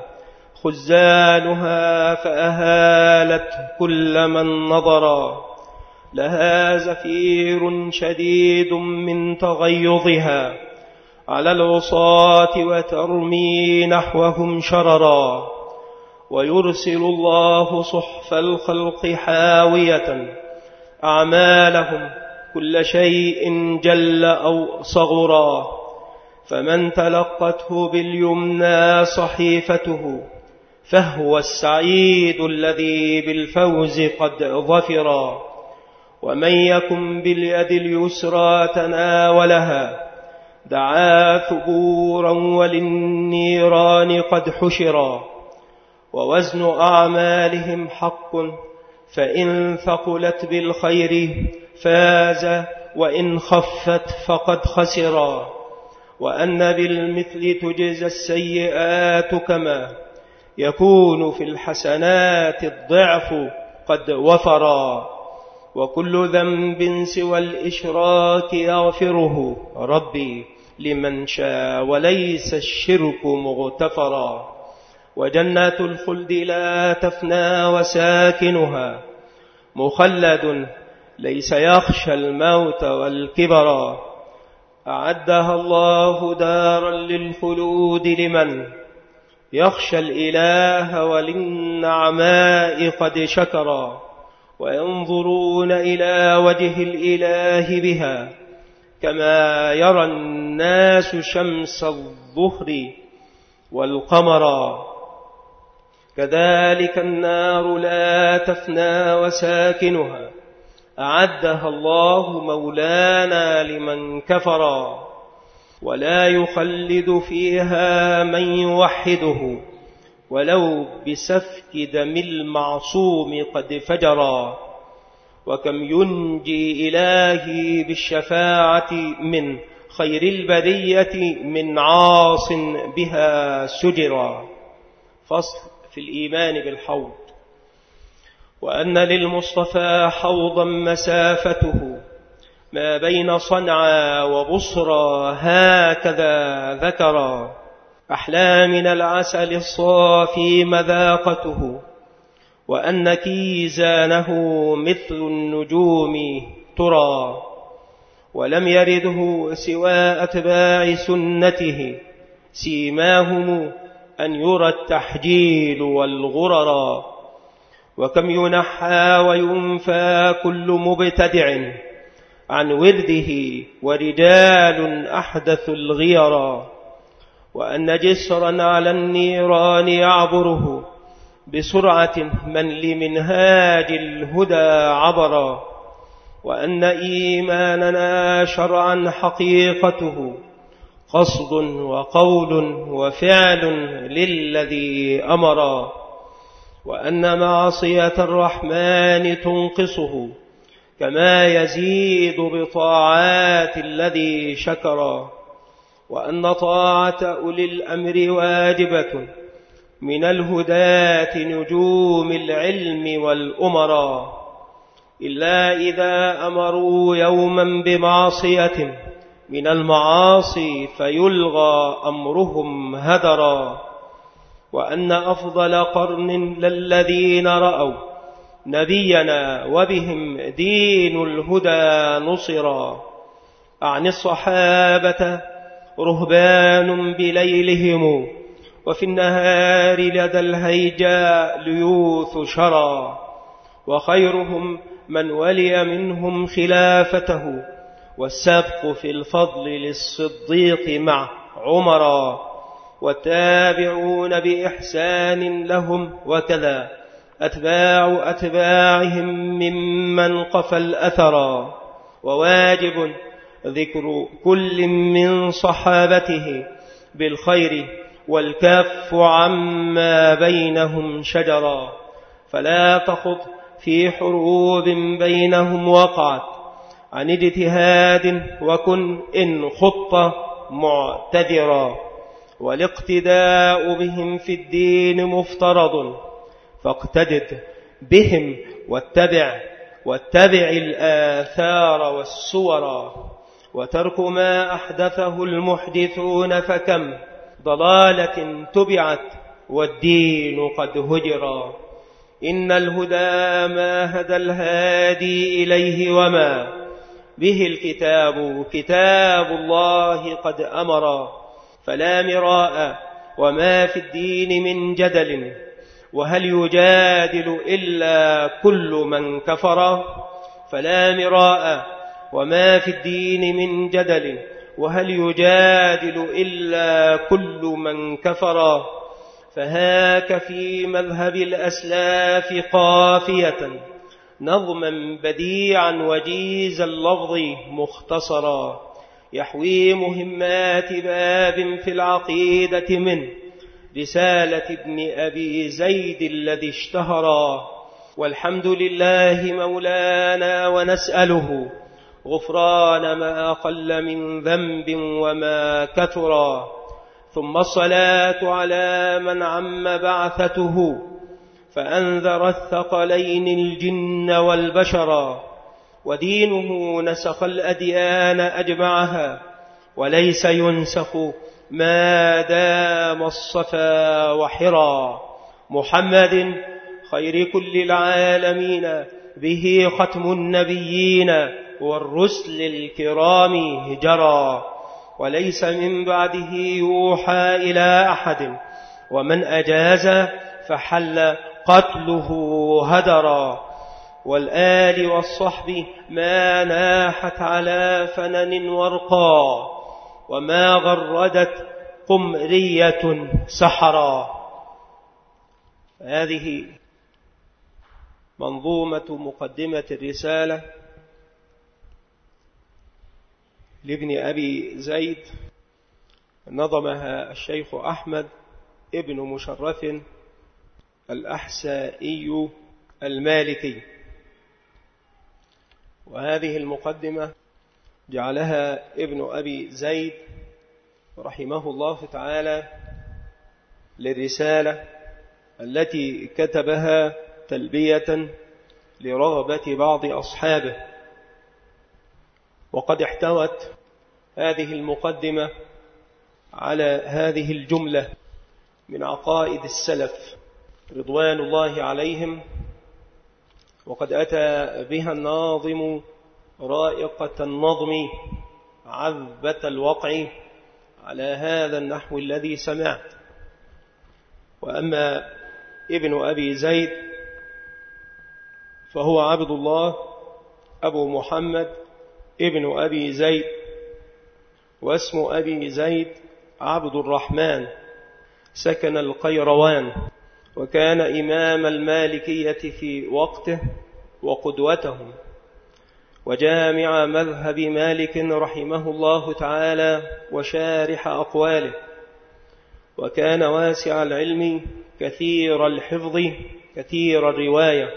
خزانها، فأهالت كل من نظرا. لها زفير شديد من تغيظها على العصاة، وترمي نحوهم شررا. ويرسل الله صحف الخلق حاوية أعمالهم كل شيء جل أو صغرا. فمن تلقته باليمنى صحيفته، فهو السعيد الذي بالفوز قد ظفرا. ومن يكن باليد اليسرى تناولها، دعا ثبورا وللنيران قد حشرا. ووزن أعمالهم حق، فإن ثقلت بالخير فاز، وإن خفت فقد خسرا. وأن بالمثل تجزى السيئات، كما يكون في الحسنات الضعف قد وفرا. وكل ذنب سوى الإشراك يغفره ربي لمن شاء، وليس الشرك مغتفرا. وجنة الخلد لا تفنى، وساكنها مخلد ليس يخشى الموت والكبرا. أعدها الله دارا للخلود لمن يخشى الإله، وللنعماء قد شكرا. وينظرون إلى وجه الإله بها كما يرى الناس شمس الظهر والقمر، كذلك النار لا تفنى وساكنها أعدها الله مولانا لمن كفر، ولا يخلد فيها من يوحده ولو بسفك دم المعصوم قد فجرا. وكم ينجي إلهي بالشفاعة من خير البرية من عاص بها سجرا. فصل في الإيمان بالحوض. وأن للمصطفى حوضا مسافته ما بين صنعاء وبصرى هكذا ذكرا، أحلى من العسل الصافي مذاقته، وأن كيزانه مثل النجوم ترى، ولم يرده سوى أتباع سنته سيماهم أن يرى التحجيل والغررا. وكم ينحى وينفى كل مبتدع عن ورده ورجال أحدث الغيرا، وأن جسرا على النيران يعبره بسرعة من لمنهاج الهدى عبرا، وأن إيماننا شرعا حقيقته قصد وقول وفعل للذي أمرا، وأن معصية الرحمن تنقصه كما يزيد بطاعات الذي شكرا، وأن طاعة أولي الأمر واجبة من الهداة نجوم العلم والأمرا، إلا إذا أمروا يوما بمعصية من المعاصي فيلغى أمرهم هدرا، وأن أفضل قرن للذين رأوا نبينا وبهم دين الهدى نصرا، أعني الصحابة رهبان بليلهم وفي النهار لدى الهيجاء ليوث شرا، وخيرهم من ولي منهم خلافته، والسبق في الفضل للصديق مع عمرا، والتابعون بإحسان لهم، وكذا أتباع أتباعهم ممن قفى الأثرا. وواجب ذكر كل من صحابته بالخير والكف عما بينهم شجرا، فلا تخض في حروب بينهم وقعت عن اجتهاد، وكن إن خط معتذرا، والاقتداء بهم في الدين مفترض، فاقتدد بهم واتبع الآثار والصورا، وترك ما أحدثه المحدثون فكم ضلالة تبعت والدين قد هجرا. إن الهدى ما هدى الهادي إليه، وما به الكتاب كتاب الله قد أمرا، فلا مراء وما في الدين من جدل، وهل يجادل إلا كل من كفر، فلا مراء وما في الدين من جدل، وهل يجادل إلا كل من كفر. فهاك في مذهب الأسلاف قافية نظما بديعا وجيز اللفظ مختصرا، يحوي مهمات باب في العقيدة من رسالة ابن أبي زيد الذي اشتهرا. والحمد لله مولانا، ونسأله غفران ما أقل من ذنب وما كثرا، ثم الصلاة على من عم بعثته فأنذر الثقلين الجن والبشرا، ودينه نسخ الأديان أجمعها، وليس ينسخ ما دام الصفا وحرا. محمد خير كل العالمين، به ختم النبيين والرسل الكرام جرى، وليس من بعده يوحى إلى أحد، ومن أجاز فحل قتله هدرا. والآل والصحب ما ناحت على فنن ورقا وما غردت قمرية سحرا. هذه منظومة مقدمة الرسالة لابن أبي زيد، نظمها الشيخ أحمد ابن مشرف الأحسائي المالكي. وهذه المقدمة جعلها ابن أبي زيد رحمه الله تعالى للرسالة التي كتبها تلبية لرغبة بعض أصحابه. وقد احتوت هذه المقدمة على هذه الجملة من عقائد السلف رضوان الله عليهم، وقد أتى بها الناظم رائقة النظم عذبة الوقع على هذا النحو الذي سمعت. وأما ابن أبي زيد فهو عبد الله أبو محمد ابن أبي زيد، واسم أبي زيد عبد الرحمن، سكن القيروان، وكان إمام المالكية في وقته وقدوتهم، وجامع مذهب مالك رحمه الله تعالى وشارح أقواله، وكان واسع العلم كثير الحفظ كثير الرواية،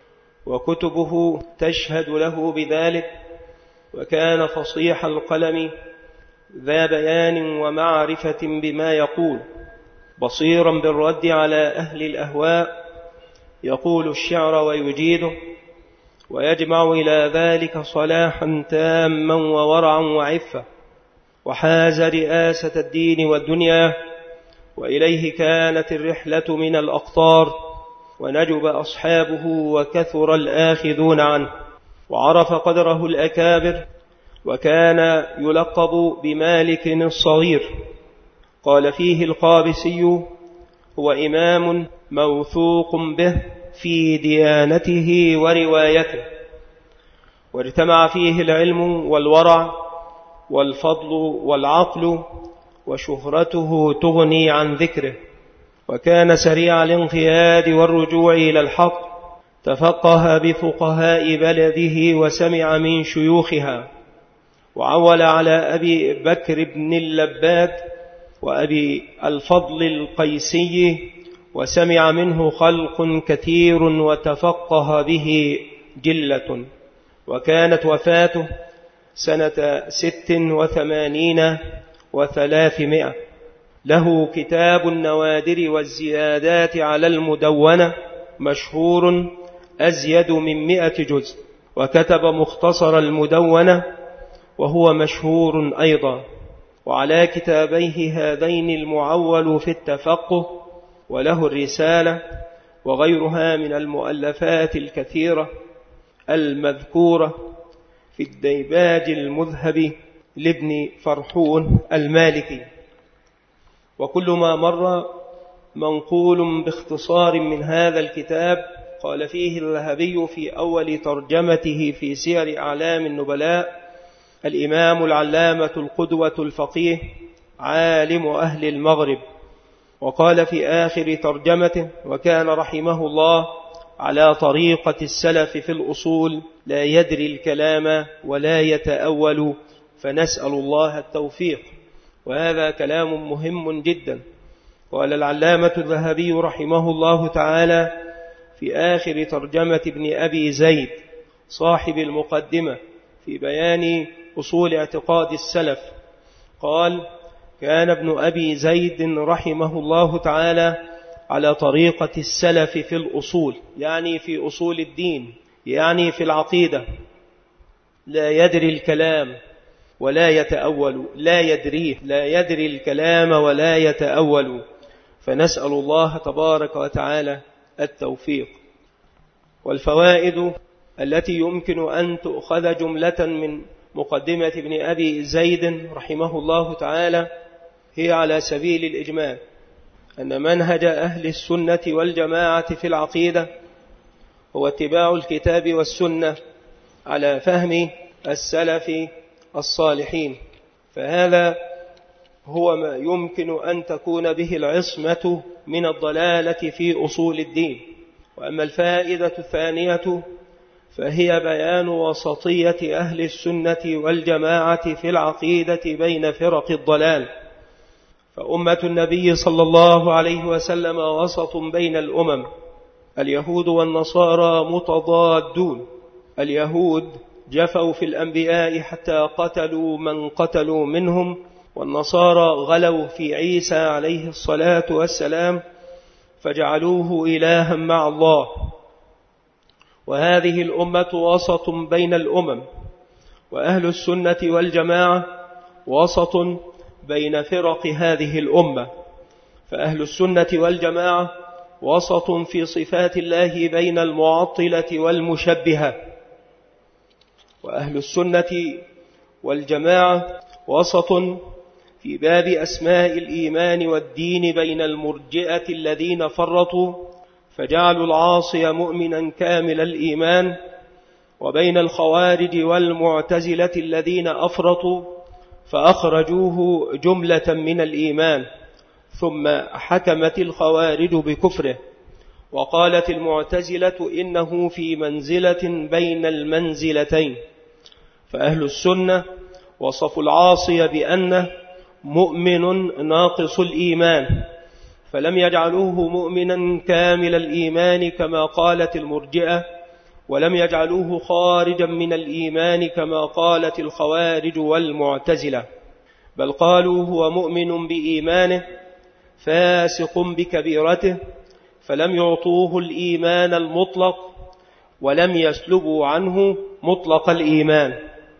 وكتبه تشهد له بذلك، وكان فصيح القلم ذا بيان ومعرفة بما يقول، بصيرا بالرد على أهل الأهواء، يقول الشعر ويجيده، ويجمع إلى ذلك صلاحا تاما وورعا وعفة، وحاز رئاسة الدين والدنيا، وإليه كانت الرحلة من الأقطار، ونجب أصحابه وكثر الآخذون عنه، وعرف قدره الأكابر، وكان يلقب بمالك الصغير. قال فيه القابسي: هو إمام موثوق به في ديانته وروايته، واجتمع فيه العلم والورع والفضل والعقل، وشهرته تغني عن ذكره، وكان سريع الانقياد والرجوع إلى الحق، تفقه بفقهاء بلده وسمع من شيوخها، وعول على أبي بكر بن اللباد وأبي الفضل القيسي، وسمع منه خلق كثير وتفقه به جلة. وكانت وفاته سنة 86 و300. له كتاب النوادر والزيادات على المدونة مشهور أزيد من 100 جزء، وكتب مختصر المدونة وهو مشهور أيضا. وعلى كتابيه هذين المعول في التفقه، وله الرسالة وغيرها من المؤلفات الكثيرة المذكورة في الديباج المذهب لابن فرحون المالكي. وكل ما مر منقول باختصار من هذا الكتاب. قال فيه الذهبي في أول ترجمته في سير أعلام النبلاء: الإمام العلامة القدوة الفقيه عالم أهل المغرب. وقال في آخر ترجمته: وكان رحمه الله على طريقة السلف في الأصول، لا يدري الكلام ولا يتأول، فنسأل الله التوفيق. وهذا كلام مهم جدا. قال العلامة الذهبي رحمه الله تعالى في آخر ترجمة ابن أبي زيد صاحب المقدمة في بيان أصول اعتقاد السلف، قال: كان ابن أبي زيد رحمه الله تعالى على طريقة السلف في الأصول، يعني في أصول الدين، يعني في العقيدة، لا يدري الكلام ولا يتأول، لا يدري الكلام ولا يتأول، فنسأل الله تبارك وتعالى التوفيق. والفوائد التي يمكن أن تؤخذ جملة من مقدمة ابن أبي زيد رحمه الله تعالى هي على سبيل الإجمال أن منهج أهل السنة والجماعة في العقيدة هو اتباع الكتاب والسنة على فهم السلف الصالحين، فهذا هو ما يمكن أن تكون به العصمة من الضلالة في أصول الدين. وأما الفائدة الثانية فهي بيان وسطية أهل السنة والجماعة في العقيدة بين فرق الضلال. فأمة النبي صلى الله عليه وسلم وسط بين الأمم. اليهود والنصارى متضادون، اليهود جفوا في الأنبياء حتى قتلوا من قتلوا منهم، والنصارى غلوا في عيسى عليه الصلاة والسلام فجعلوه إلها مع الله. وهذه الأمة وسط بين الأمم، وأهل السنة والجماعة وسط بين فرق هذه الأمة. فأهل السنة والجماعة وسط في صفات الله بين المعطلة والمشبهة، وأهل السنة والجماعة وسط في باب أسماء الإيمان والدين بين المرجئة الذين فرطوا فجعلوا العاصي مؤمنا كامل الإيمان، وبين الخوارج والمعتزلة الذين أفرطوا فأخرجوه جملة من الإيمان، ثم حكمت الخوارج بكفره، وقالت المعتزلة إنه في منزلة بين المنزلتين. فأهل السنة وصفوا العاصي بأنه مؤمن ناقص الإيمان، فلم يجعلوه مؤمنا كامل الإيمان كما قالت المرجئة، ولم يجعلوه خارجا من الإيمان كما قالت الخوارج والمعتزلة، بل قالوا هو مؤمن بإيمانه فاسق بكبيرته، فلم يعطوه الإيمان المطلق ولم يسلبوا عنه مطلق الإيمان.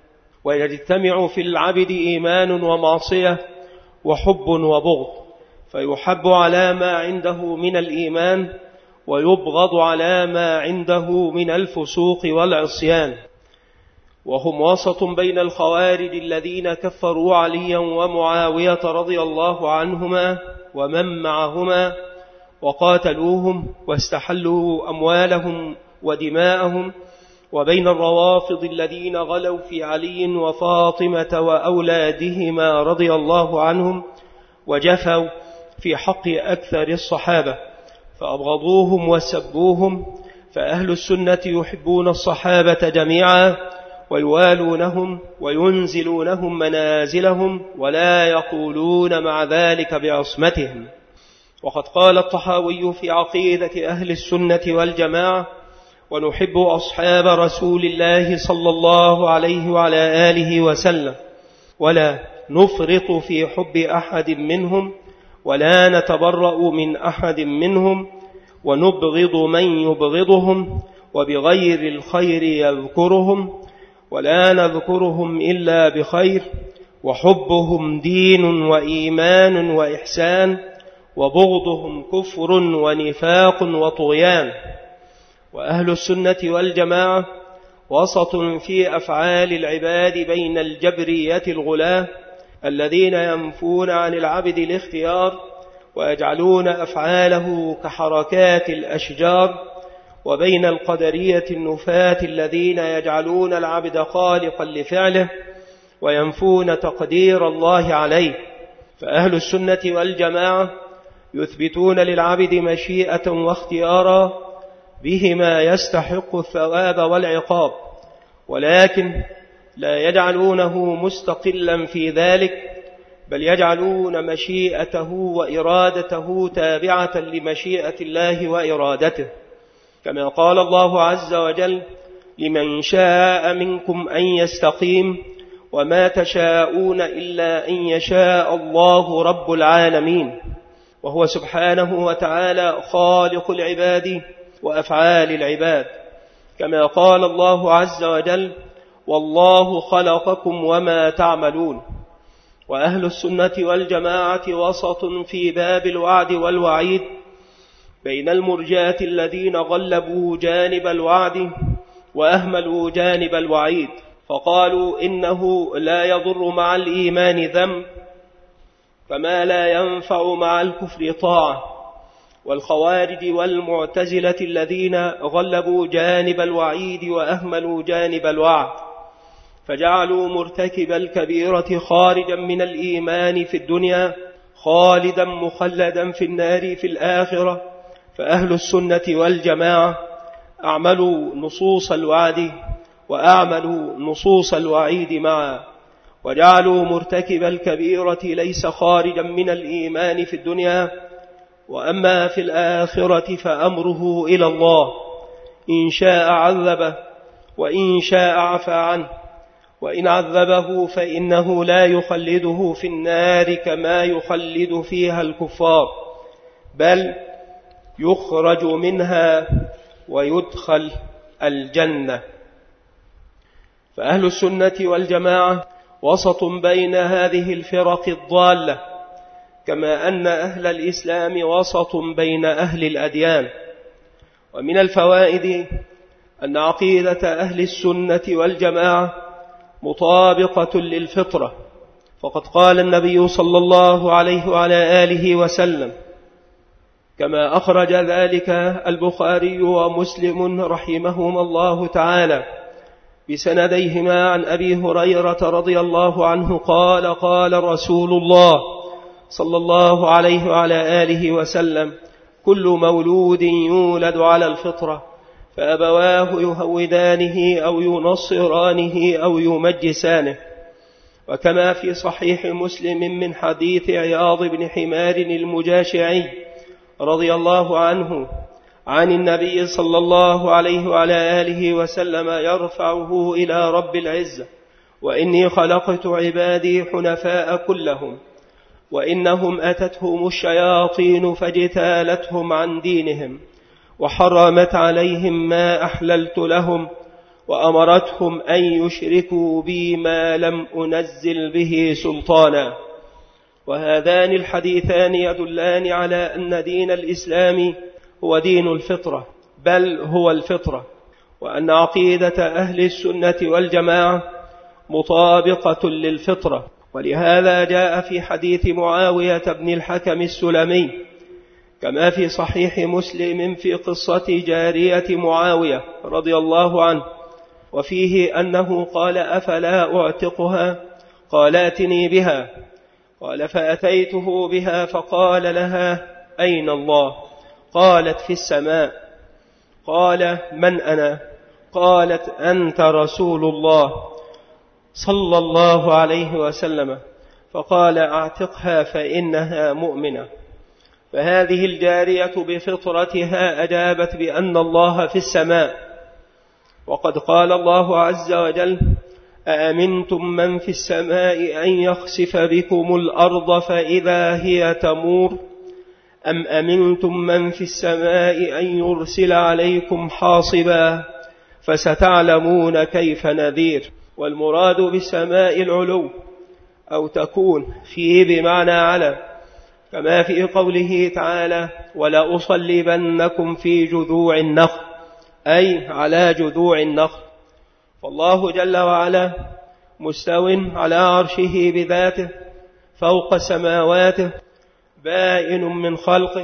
ويجتمع في العبد إيمان ومعصية وحب وبغض، فيحب على ما عنده من الإيمان ويبغض على ما عنده من الفسوق والعصيان. وهم وسط بين الخوارج الذين كفروا عليا ومعاوية رضي الله عنهما ومن معهما وقاتلوهم واستحلوا أموالهم ودماءهم، وبين الروافض الذين غلوا في علي وفاطمة وأولادهما رضي الله عنهم وجفوا في حق أكثر الصحابة فأبغضوهم وسبوهم. فأهل السنة يحبون الصحابة جميعا ويوالونهم وينزلونهم منازلهم ولا يقولون مع ذلك بعصمتهم. وقد قال الطحاوي في عقيدة أهل السنة والجماعة: ونحب أصحاب رسول الله صلى الله عليه وعلى آله وسلم ولا نفرط في حب أحد منهم ولا نتبرأ من أحد منهم ونبغض من يبغضهم وبغير الخير يذكرهم ولا نذكرهم إلا بخير، وحبهم دين وإيمان وإحسان وبغضهم كفر ونفاق وطغيان. وأهل السنة والجماعة وسط في أفعال العباد بين الجبرية الغلاة الذين ينفون عن العبد الاختيار ويجعلون أفعاله كحركات الأشجار، وبين القدرية النفاة الذين يجعلون العبد خالقا لفعله وينفون تقدير الله عليه. فأهل السنة والجماعة يثبتون للعبد مشيئة واختيارا بهما يستحق الثواب والعقاب، ولكن لا يجعلونه مستقلا في ذلك، بل يجعلون مشيئته وإرادته تابعة لمشيئة الله وإرادته، كما قال الله عز وجل: لمن شاء منكم أن يستقيم وما تشاءون إلا أن يشاء الله رب العالمين. وهو سبحانه وتعالى خالق العباد وأفعال العباد، كما قال الله عز وجل: والله خلقكم وما تعملون. وأهل السنة والجماعة وسط في باب الوعد والوعيد بين المرجئة الذين غلبوا جانب الوعد وأهملوا جانب الوعيد، فقالوا إنه لا يضر مع الإيمان ذنب كما لا ينفع مع الكفر طاعة، والخوارج والمعتزلة الذين غلبوا جانب الوعيد وأهملوا جانب الوعد، فجعلوا مرتكب الكبيرة خارجا من الإيمان في الدنيا خالدا مخلدا في النار في الآخرة. فأهل السنة والجماعة أعملوا نصوص الوعد وأعملوا نصوص الوعيد معا، وجعلوا مرتكب الكبيرة ليس خارجا من الإيمان في الدنيا، وأما في الآخرة فأمره إلى الله، إن شاء عذبه وإن شاء عفى عنه، وإن عذبه فإنه لا يخلده في النار كما يخلد فيها الكفار، بل يخرج منها ويدخل الجنة. فأهل السنة والجماعة وسط بين هذه الفرق الضالة، كما أن أهل الإسلام وسط بين أهل الأديان. ومن الفوائد أن عقيدة أهل السنة والجماعة مطابقة للفطرة، فقد قال النبي صلى الله عليه وعلى آله وسلم كما أخرج ذلك البخاري ومسلم رحمهما الله تعالى بسنديهما عن أبي هريرة رضي الله عنه قال قال رسول الله صلى الله عليه وعلى آله وسلم كل مولود يولد على الفطرة فأبواه يهودانه أو ينصرانه أو يمجسانه. وكما في صحيح مسلم من حديث عياض بن حمار المجاشعي رضي الله عنه عن النبي صلى الله عليه وعلى آله وسلم يرفعه إلى رب العزة: وإني خلقت عبادي حنفاء كلهم، وإنهم أتتهم الشياطين فاجتالتهم عن دينهم، وحرمت عليهم ما أحللت لهم، وأمرتهم أن يشركوا بي ما لم أنزل به سلطانا. وهذان الحديثان يدلان على أن دين الإسلام هو دين الفطرة، بل هو الفطرة، وأن عقيدة أهل السنة والجماعة مطابقة للفطرة. ولهذا جاء في حديث معاوية بن الحكم السلمي كما في صحيح مسلم في قصة جارية معاوية رضي الله عنه، وفيه أنه قال: أفلا أعتقها؟ قال: ائتني بها. قال: فأتيته بها فقال لها: أين الله؟ قالت: في السماء. قال: من أنا؟ قالت: أنت رسول الله صلى الله عليه وسلم. فقال: أعتقها فإنها مؤمنة. فهذه الجارية بفطرتها أجابت بأن الله في السماء، وقد قال الله عز وجل: أأمنتم من في السماء أن يخسف بكم الأرض فإذا هي تمور، أم أمنتم من في السماء أن يرسل عليكم حاصبا، فستعلمون كيف نذير. والمراد بالسماء العلو، أو تكون في بمعنى على، كما في قوله تعالى: ولأصلبنكم في جذوع النخل، أي على جذوع النخل. فالله جل وعلا مستو على عرشه بذاته فوق سماواته، بائن من خلقه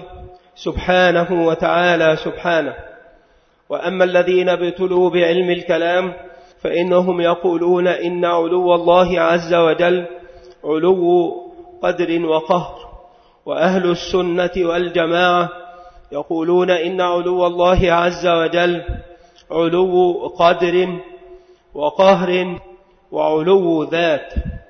سبحانه وتعالى سبحانه. وأما الذين ابتلوا بعلم الكلام فإنهم يقولون إن علو الله عز وجل علو قدر وقهر، وأهل السنة والجماعة يقولون إن علو الله عز وجل علو قدر وقهر وعلو ذات.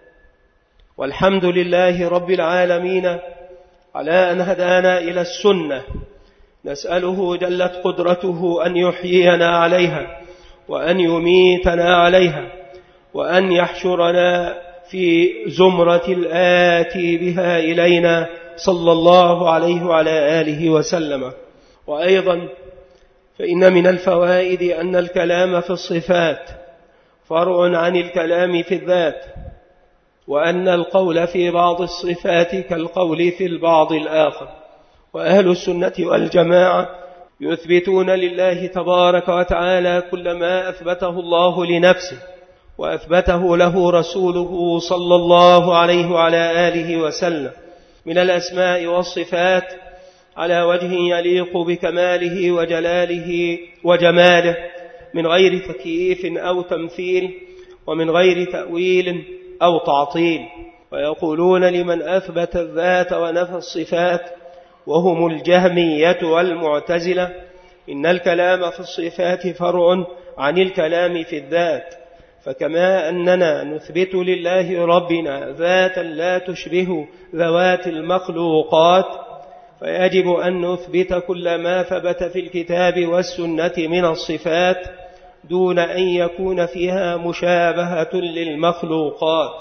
والحمد لله رب العالمين على أن هدانا إلى السنة، نسأله جلت قدرته أن يحيينا عليها وأن يميتنا عليها، وأن يحشرنا في زمرة الآتي بها إلينا صلى الله عليه وعلى آله وسلم. وأيضا فإن من الفوائد أن الكلام في الصفات فرع عن الكلام في الذات، وأن القول في بعض الصفات كالقول في البعض الآخر. وأهل السنة والجماعة يثبتون لله تبارك وتعالى كل ما أثبته الله لنفسه وأثبته له رسوله صلى الله عليه وعلى آله وسلم من الأسماء والصفات، على وجه يليق بكماله وجلاله وجماله، من غير تكييف أو تمثيل، ومن غير تأويل أو تعطيل. ويقولون لمن أثبت الذات ونفى الصفات وهم الجهمية والمعتزلة إن الكلام في الصفات فرع عن الكلام في الذات، فكما أننا نثبت لله ربنا ذاتا لا تشبه ذوات المخلوقات، فيجب أن نثبت كل ما ثبت في الكتاب والسنة من الصفات دون أن يكون فيها مشابهة للمخلوقات.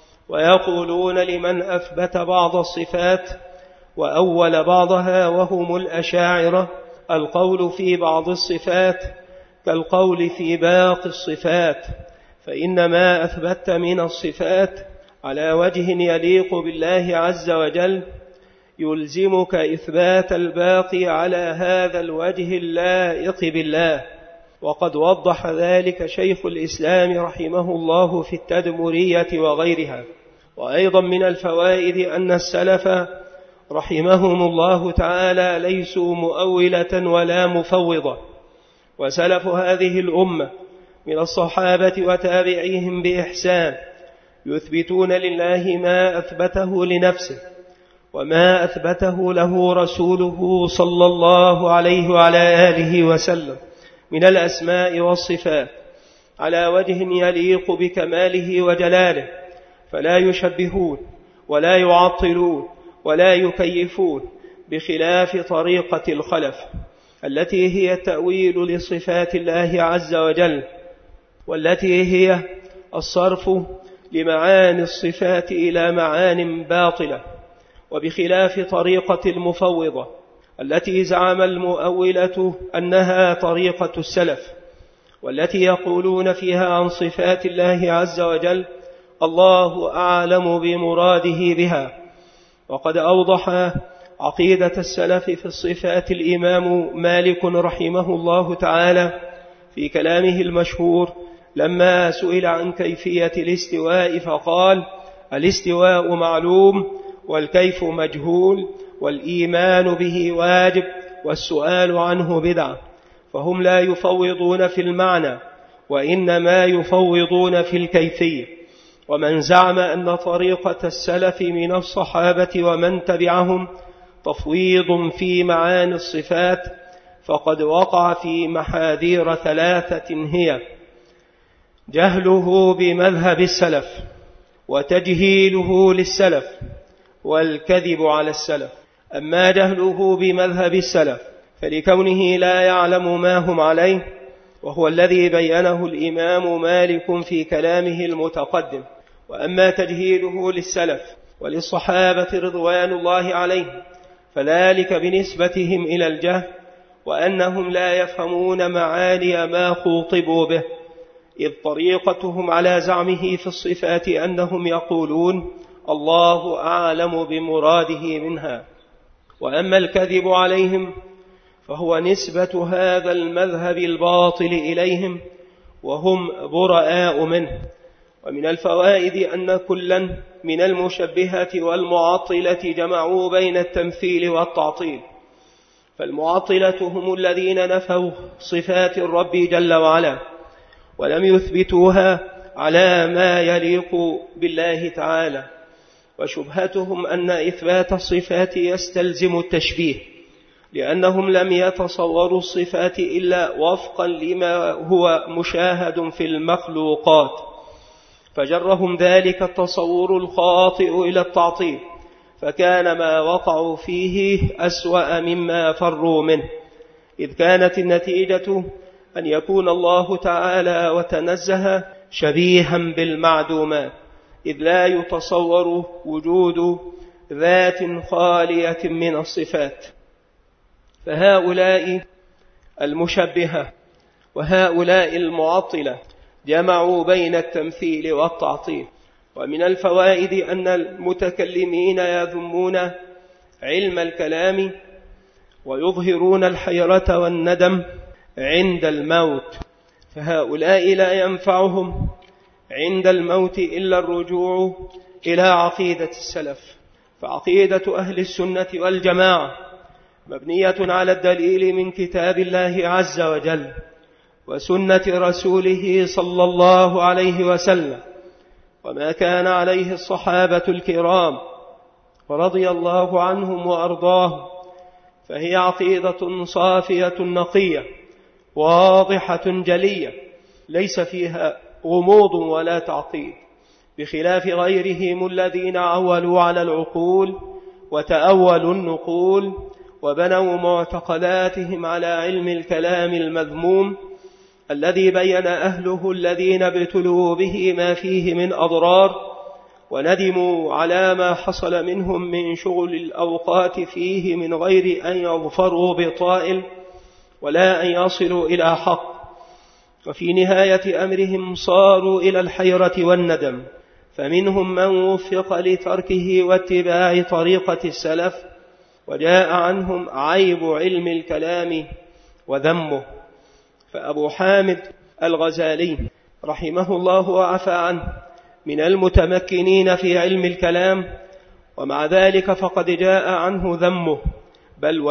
ويقولون لمن أثبت بعض الصفات وأول بعضها وهم الأشاعرة القول في بعض الصفات كالقول في باقي الصفات، فإن ما أثبت من الصفات على وجه يليق بالله عز وجل يلزمك إثبات الباقي على هذا الوجه اللائق بالله. وقد وضح ذلك شيخ الإسلام رحمه الله في التدمرية وغيرها. وأيضا من الفوائد أن السلف رحمهم الله تعالى ليسوا مؤولة ولا مفوضة، وسلف هذه الأمة من الصحابة وتابعيهم بإحسان يثبتون لله ما أثبته لنفسه وما أثبته له رسوله صلى الله عليه وعلى آله وسلم من الأسماء والصفات على وجه يليق بكماله وجلاله، فلا يشبهون ولا يعطلون ولا يكيفون، بخلاف طريقة الخلف التي هي تأويل لصفات الله عز وجل، والتي هي الصرف لمعاني الصفات إلى معان باطلة، وبخلاف طريقة المفوضة التي زعم المؤولة أنها طريقة السلف، والتي يقولون فيها عن صفات الله عز وجل الله أعلم بمراده بها. وقد أوضح عقيدة السلف في الصفات الإمام مالك رحمه الله تعالى في كلامه المشهور لما سئل عن كيفية الاستواء فقال: الاستواء معلوم والكيف مجهول والإيمان به واجب والسؤال عنه بدعة. فهم لا يفوضون في المعنى وإنما يفوضون في الكيفية. ومن زعم أن طريقة السلف من الصحابة ومن تبعهم تفويض في معاني الصفات فقد وقع في محاذير ثلاثة، هي جهله بمذهب السلف، وتجهيله للسلف، والكذب على السلف. أما جهله بمذهب السلف فلكونه لا يعلم ما هم عليه، وهو الذي بينه الإمام مالك في كلامه المتقدم. وأما تجهيله للسلف وللصحابة رضوان الله عليهم فذلك بنسبتهم إلى الجهل، وأنهم لا يفهمون معاني ما خوطبوا به، إذ طريقتهم على زعمه في الصفات أنهم يقولون الله أعلم بمراده منها. وأما الكذب عليهم فهو نسبة هذا المذهب الباطل إليهم وهم براء منه. ومن الفوائد أن كلا من المشبهة والمعطلة جمعوا بين التمثيل والتعطيل. فالمعطلة هم الذين نفوا صفات الرب جل وعلا ولم يثبتوها على ما يليق بالله تعالى، وشبهتهم أن إثبات الصفات يستلزم التشبيه، لأنهم لم يتصوروا الصفات إلا وفقا لما هو مشاهد في المخلوقات، فجرهم ذلك التصور الخاطئ إلى التعطيل، فكان ما وقعوا فيه أسوأ مما فروا منه، إذ كانت النتيجة أن يكون الله تعالى وتنزه شبيها بالمعدومات، إذ لا يتصور وجود ذات خالية من الصفات. فهؤلاء المشبهة وهؤلاء المعطلة جمعوا بين التمثيل والتعطيل. ومن الفوائد أن المتكلمين يذمون علم الكلام ويظهرون الحيرة والندم عند الموت، فهؤلاء لا ينفعهم عند الموت إلا الرجوع إلى عقيدة السلف. فعقيدة أهل السنة والجماعة مبنية على الدليل من كتاب الله عز وجل وسنة رسوله صلى الله عليه وسلم وما كان عليه الصحابة الكرام ورضي الله عنهم وأرضاهم، فهي عقيدة صافية نقية واضحة جلية ليس فيها غموض ولا تعقيد، بخلاف غيرهم الذين عولوا على العقول وتأولوا النقول وبنوا معتقداتهم على علم الكلام المذموم الذي بين أهله الذين ابتلوا به ما فيه من أضرار وندموا على ما حصل منهم من شغل الأوقات فيه من غير أن يظفروا بطائل ولا أن يصلوا إلى حق. وفي نهاية أمرهم صاروا إلى الحيرة والندم، فمنهم من وفق لتركه واتباع طريقة السلف وجاء عنهم عيب علم الكلام وذمه. فأبو حامد الغزالي رحمه الله وعفى عنه من المتمكنين في علم الكلام، ومع ذلك فقد جاء عنه ذمه بل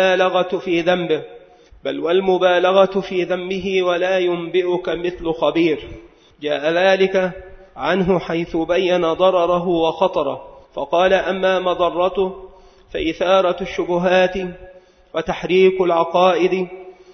والمبالغة في ذمه ولا ينبئك مثل خبير. جاء ذلك عنه حيث بين ضرره وخطره، فقال: أما مضرته فإثارة الشبهات وتحريك العقائد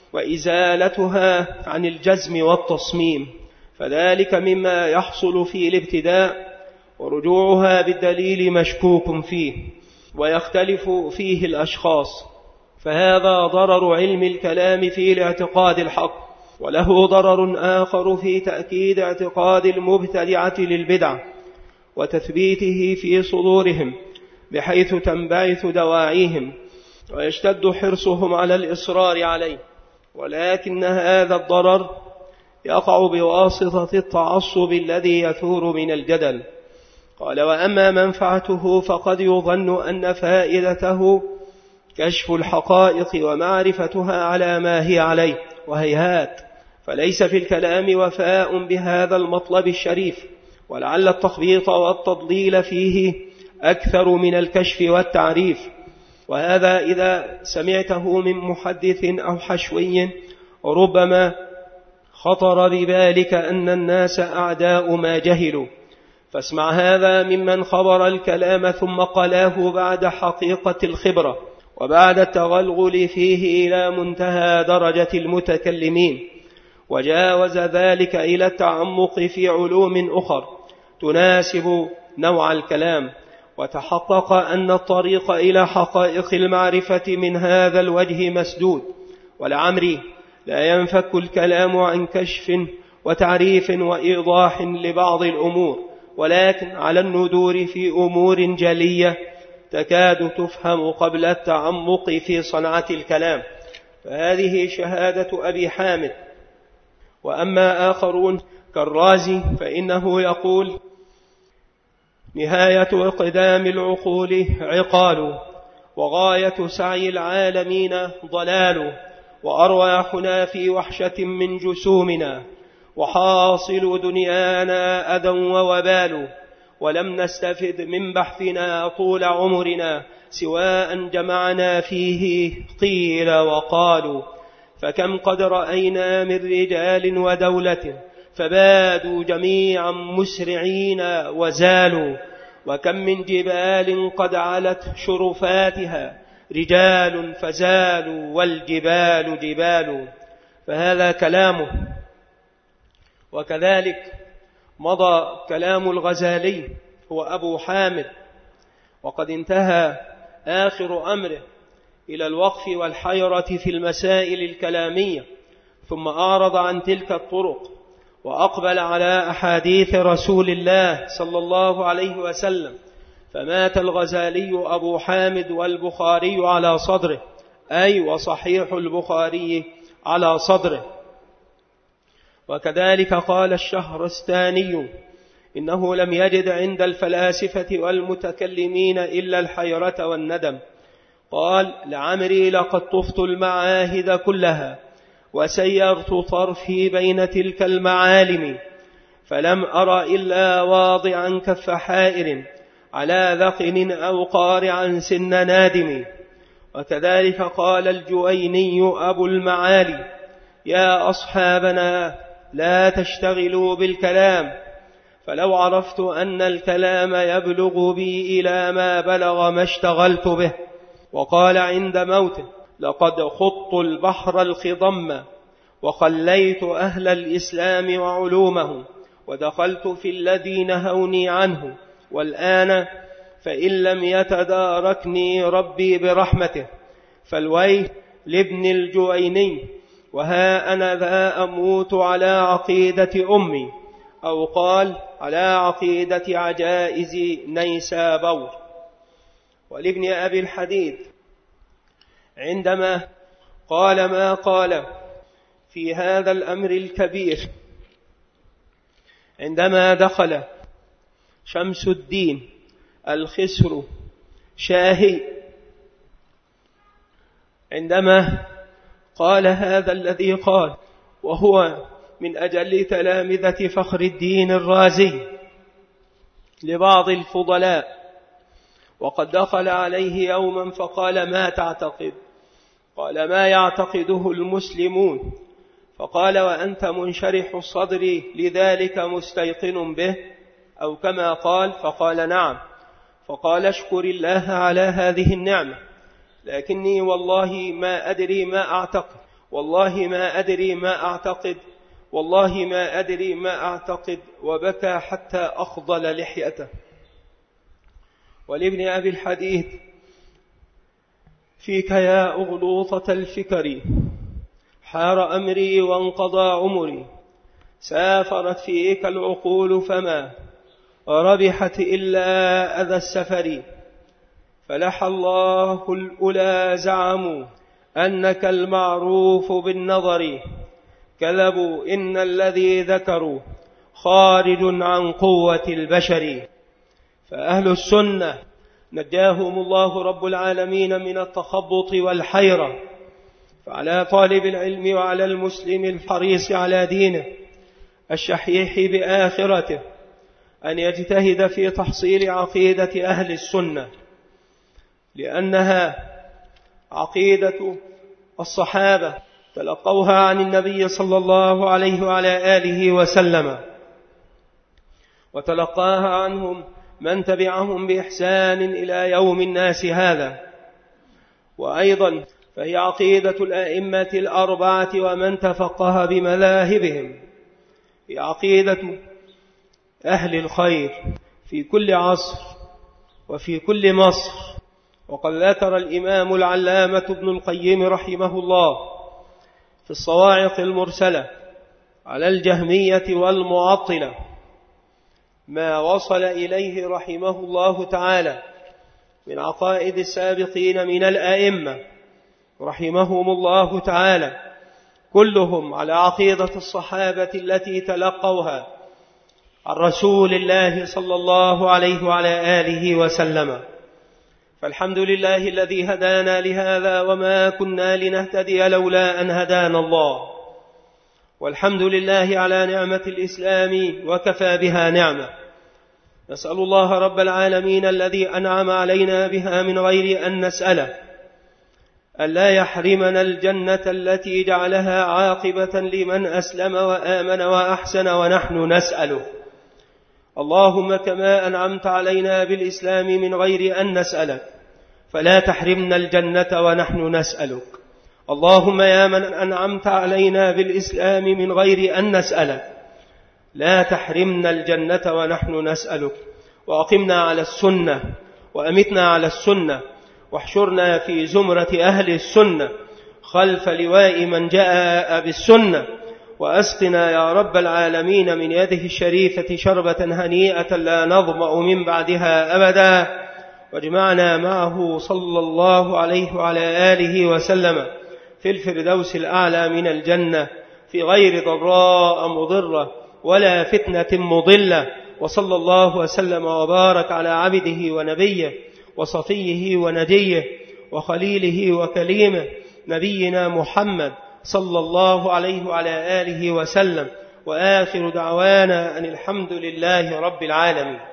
وإزالتها عن الجزم والتصميم، فذلك مما يحصل في الابتداء، ورجوعها بالدليل مشكوك فيه ويختلف فيه الأشخاص، فهذا ضرر علم الكلام في الاعتقاد الحق. وله ضرر آخر في تأكيد اعتقاد المبتدعة للبدع وتثبيته في صدورهم بحيث تنبعث دواعيهم ويشتد حرصهم على الإصرار عليه، ولكن هذا الضرر يقع بواسطة التعصب الذي يثور من الجدل. قال: وأما منفعته فقد يظن أن فائدته كشف الحقائق ومعرفتها على ما هي عليه، وهيهات، فليس في الكلام وفاء بهذا المطلب الشريف، ولعل التخبيط والتضليل فيه أكثر من الكشف والتعريف. وهذا إذا سمعته من محدث أو حشوي، وربما خطر ببالك أن الناس أعداء ما جهلوا، فاسمع هذا ممن خبر الكلام ثم قلاه بعد حقيقة الخبرة وبعد التغلغل فيه إلى منتهى درجة المتكلمين، وجاوز ذلك إلى التعمق في علوم أخر تناسب نوع الكلام، وتحقق أن الطريق إلى حقائق المعرفة من هذا الوجه مسدود. ولعمري لا ينفك الكلام عن كشف وتعريف وإيضاح لبعض الأمور، ولكن على الندور في أمور جلية تكاد تفهم قبل التعمق في صنعة الكلام، فهذه شهادة أبي حامد. وأما آخرون كالرازي فإنه يقول: نهاية اقدام العقول عقال، وغاية سعي العالمين ضلال، وأرواحنا في وحشة من جسومنا، وحاصل دنيانا أذى ووبال، ولم نستفد من بحثنا طول عمرنا سوى أن جمعنا فيه قيل وقالوا. فكم قد رأينا من رجال ودولة فبادوا جميعا مسرعين وزالوا، وكم من جبال قد علت شرفاتها رجال فزالوا والجبال جبال. فهذا كلامه. وكذلك مضى كلام الغزالي هو أبو حامد، وقد انتهى آخر أمره إلى الوقف والحيرة في المسائل الكلامية، ثم أعرض عن تلك الطرق وأقبل على أحاديث رسول الله صلى الله عليه وسلم، فمات الغزالي أبو حامد والبخاري على صدره، أي وصحيح البخاري على صدره. وكذلك قال الشهرستاني: إنه لم يجد عند الفلاسفة والمتكلمين إلا الحيرة والندم. قال: لعمري لقد طفت المعاهد كلها وسيرت طرفي بين تلك المعالم، فلم أر إلا واضعا كف حائر على ذقن أو قارعا سن نادم، وكذلك قال الجويني أبو المعالي: يا أصحابنا لا تشتغلوا بالكلام، فلو عرفت أن الكلام يبلغ بي إلى ما بلغ ما اشتغلت به. وقال عند موته: لقد خضت البحر الخضم وخليت أهل الإسلام وعلومهم ودخلت في الذي نهوني عنه، والآن فإن لم يتداركني ربي برحمته فالويل لابن الجويني، وها أنا ذا أموت على عقيدة أمي، أو قال على عقيدة عجائز نيسابور. ولابن أبي الحديد عندما قال ما قال في هذا الأمر الكبير، عندما دخل شمس الدين الخسر شاهي، عندما قال هذا الذي قال، وهو من أجل تلامذة فخر الدين الرازي لبعض الفضلاء، وقد دخل عليه يوما فقال: ما تعتقد؟ قال: ما يعتقده المسلمون. فقال: وأنت منشرح الصدر لذلك مستيقن به؟ أو كما قال. فقال: نعم. فقال: اشكر الله على هذه النعمة، لكني والله ما أدري ما أعتقد، والله ما أدري ما أعتقد، والله ما أدري ما أعتقد، وبكى حتى أخضل لحيته. ولابن أبي الحديد: فيك يا أغلوطة الفكر حار أمري وانقضى عمري، سافرت فيك العقول فما ربحت إلا أذى السفر، فلح الله الأولى زعموا أنك المعروف بالنظر، كذبوا إن الذي ذكروا خارج عن قوة البشر. فأهل السنة نجاهم الله رب العالمين من التخبط والحيرة، فعلى طالب العلم وعلى المسلم الحريص على دينه الشحيح بآخرته أن يجتهد في تحصيل عقيدة أهل السنة، لأنها عقيدة الصحابة تلقوها عن النبي صلى الله عليه وعلى آله وسلم، وتلقاها عنهم من تبعهم بإحسان إلى يوم الناس هذا. وأيضا فهي عقيدة الأئمة الأربعة ومن تفقه بمذاهبهم، هي عقيدة أهل الخير في كل عصر وفي كل مصر. وقد ذكر الإمام العلامة ابن القيم رحمه الله في الصواعق المرسلة على الجهمية والمعطلة ما وصل إليه رحمه الله تعالى من عقائد السابقين من الأئمة رحمهم الله تعالى، كلهم على عقيدة الصحابة التي تلقوها عن رسول الله صلى الله عليه وعلى آله وسلم. فالحمد لله الذي هدانا لهذا وما كنا لنهتدي لولا أن هدانا الله، والحمد لله على نعمة الإسلام وكفى بها نعمة. نسأل الله رب العالمين الذي أنعم علينا بها من غير أن نسأله ألا يحرمنا الجنة التي جعلها عاقبة لمن أسلم وآمن وأحسن ونحن نسأله. اللهم كما أنعمت علينا بالإسلام من غير أن نسألك فلا تحرمنا الجنة ونحن نسألك. اللهم يا من أنعمت علينا بالإسلام من غير أن نسألك لا تحرمنا الجنة ونحن نسألك. وأقمنا على السنة وأمتنا على السنة، واحشرنا في زمرة أهل السنة خلف لواء من جاء بالسنة، وأسقنا يا رب العالمين من يده الشريفة شربة هنيئة لا نظمأ من بعدها أبدا، واجمعنا معه صلى الله عليه وعلى آله وسلم في الفردوس الأعلى من الجنة في غير ضراء مضرة ولا فتنة مضلة. وصلى الله وسلم وبارك على عبده ونبيه وصفيه ونجيه وخليله وكليمه نبينا محمد صلى الله عليه وعلى آله وسلم، وآخر دعوانا أن الحمد لله رب العالمين.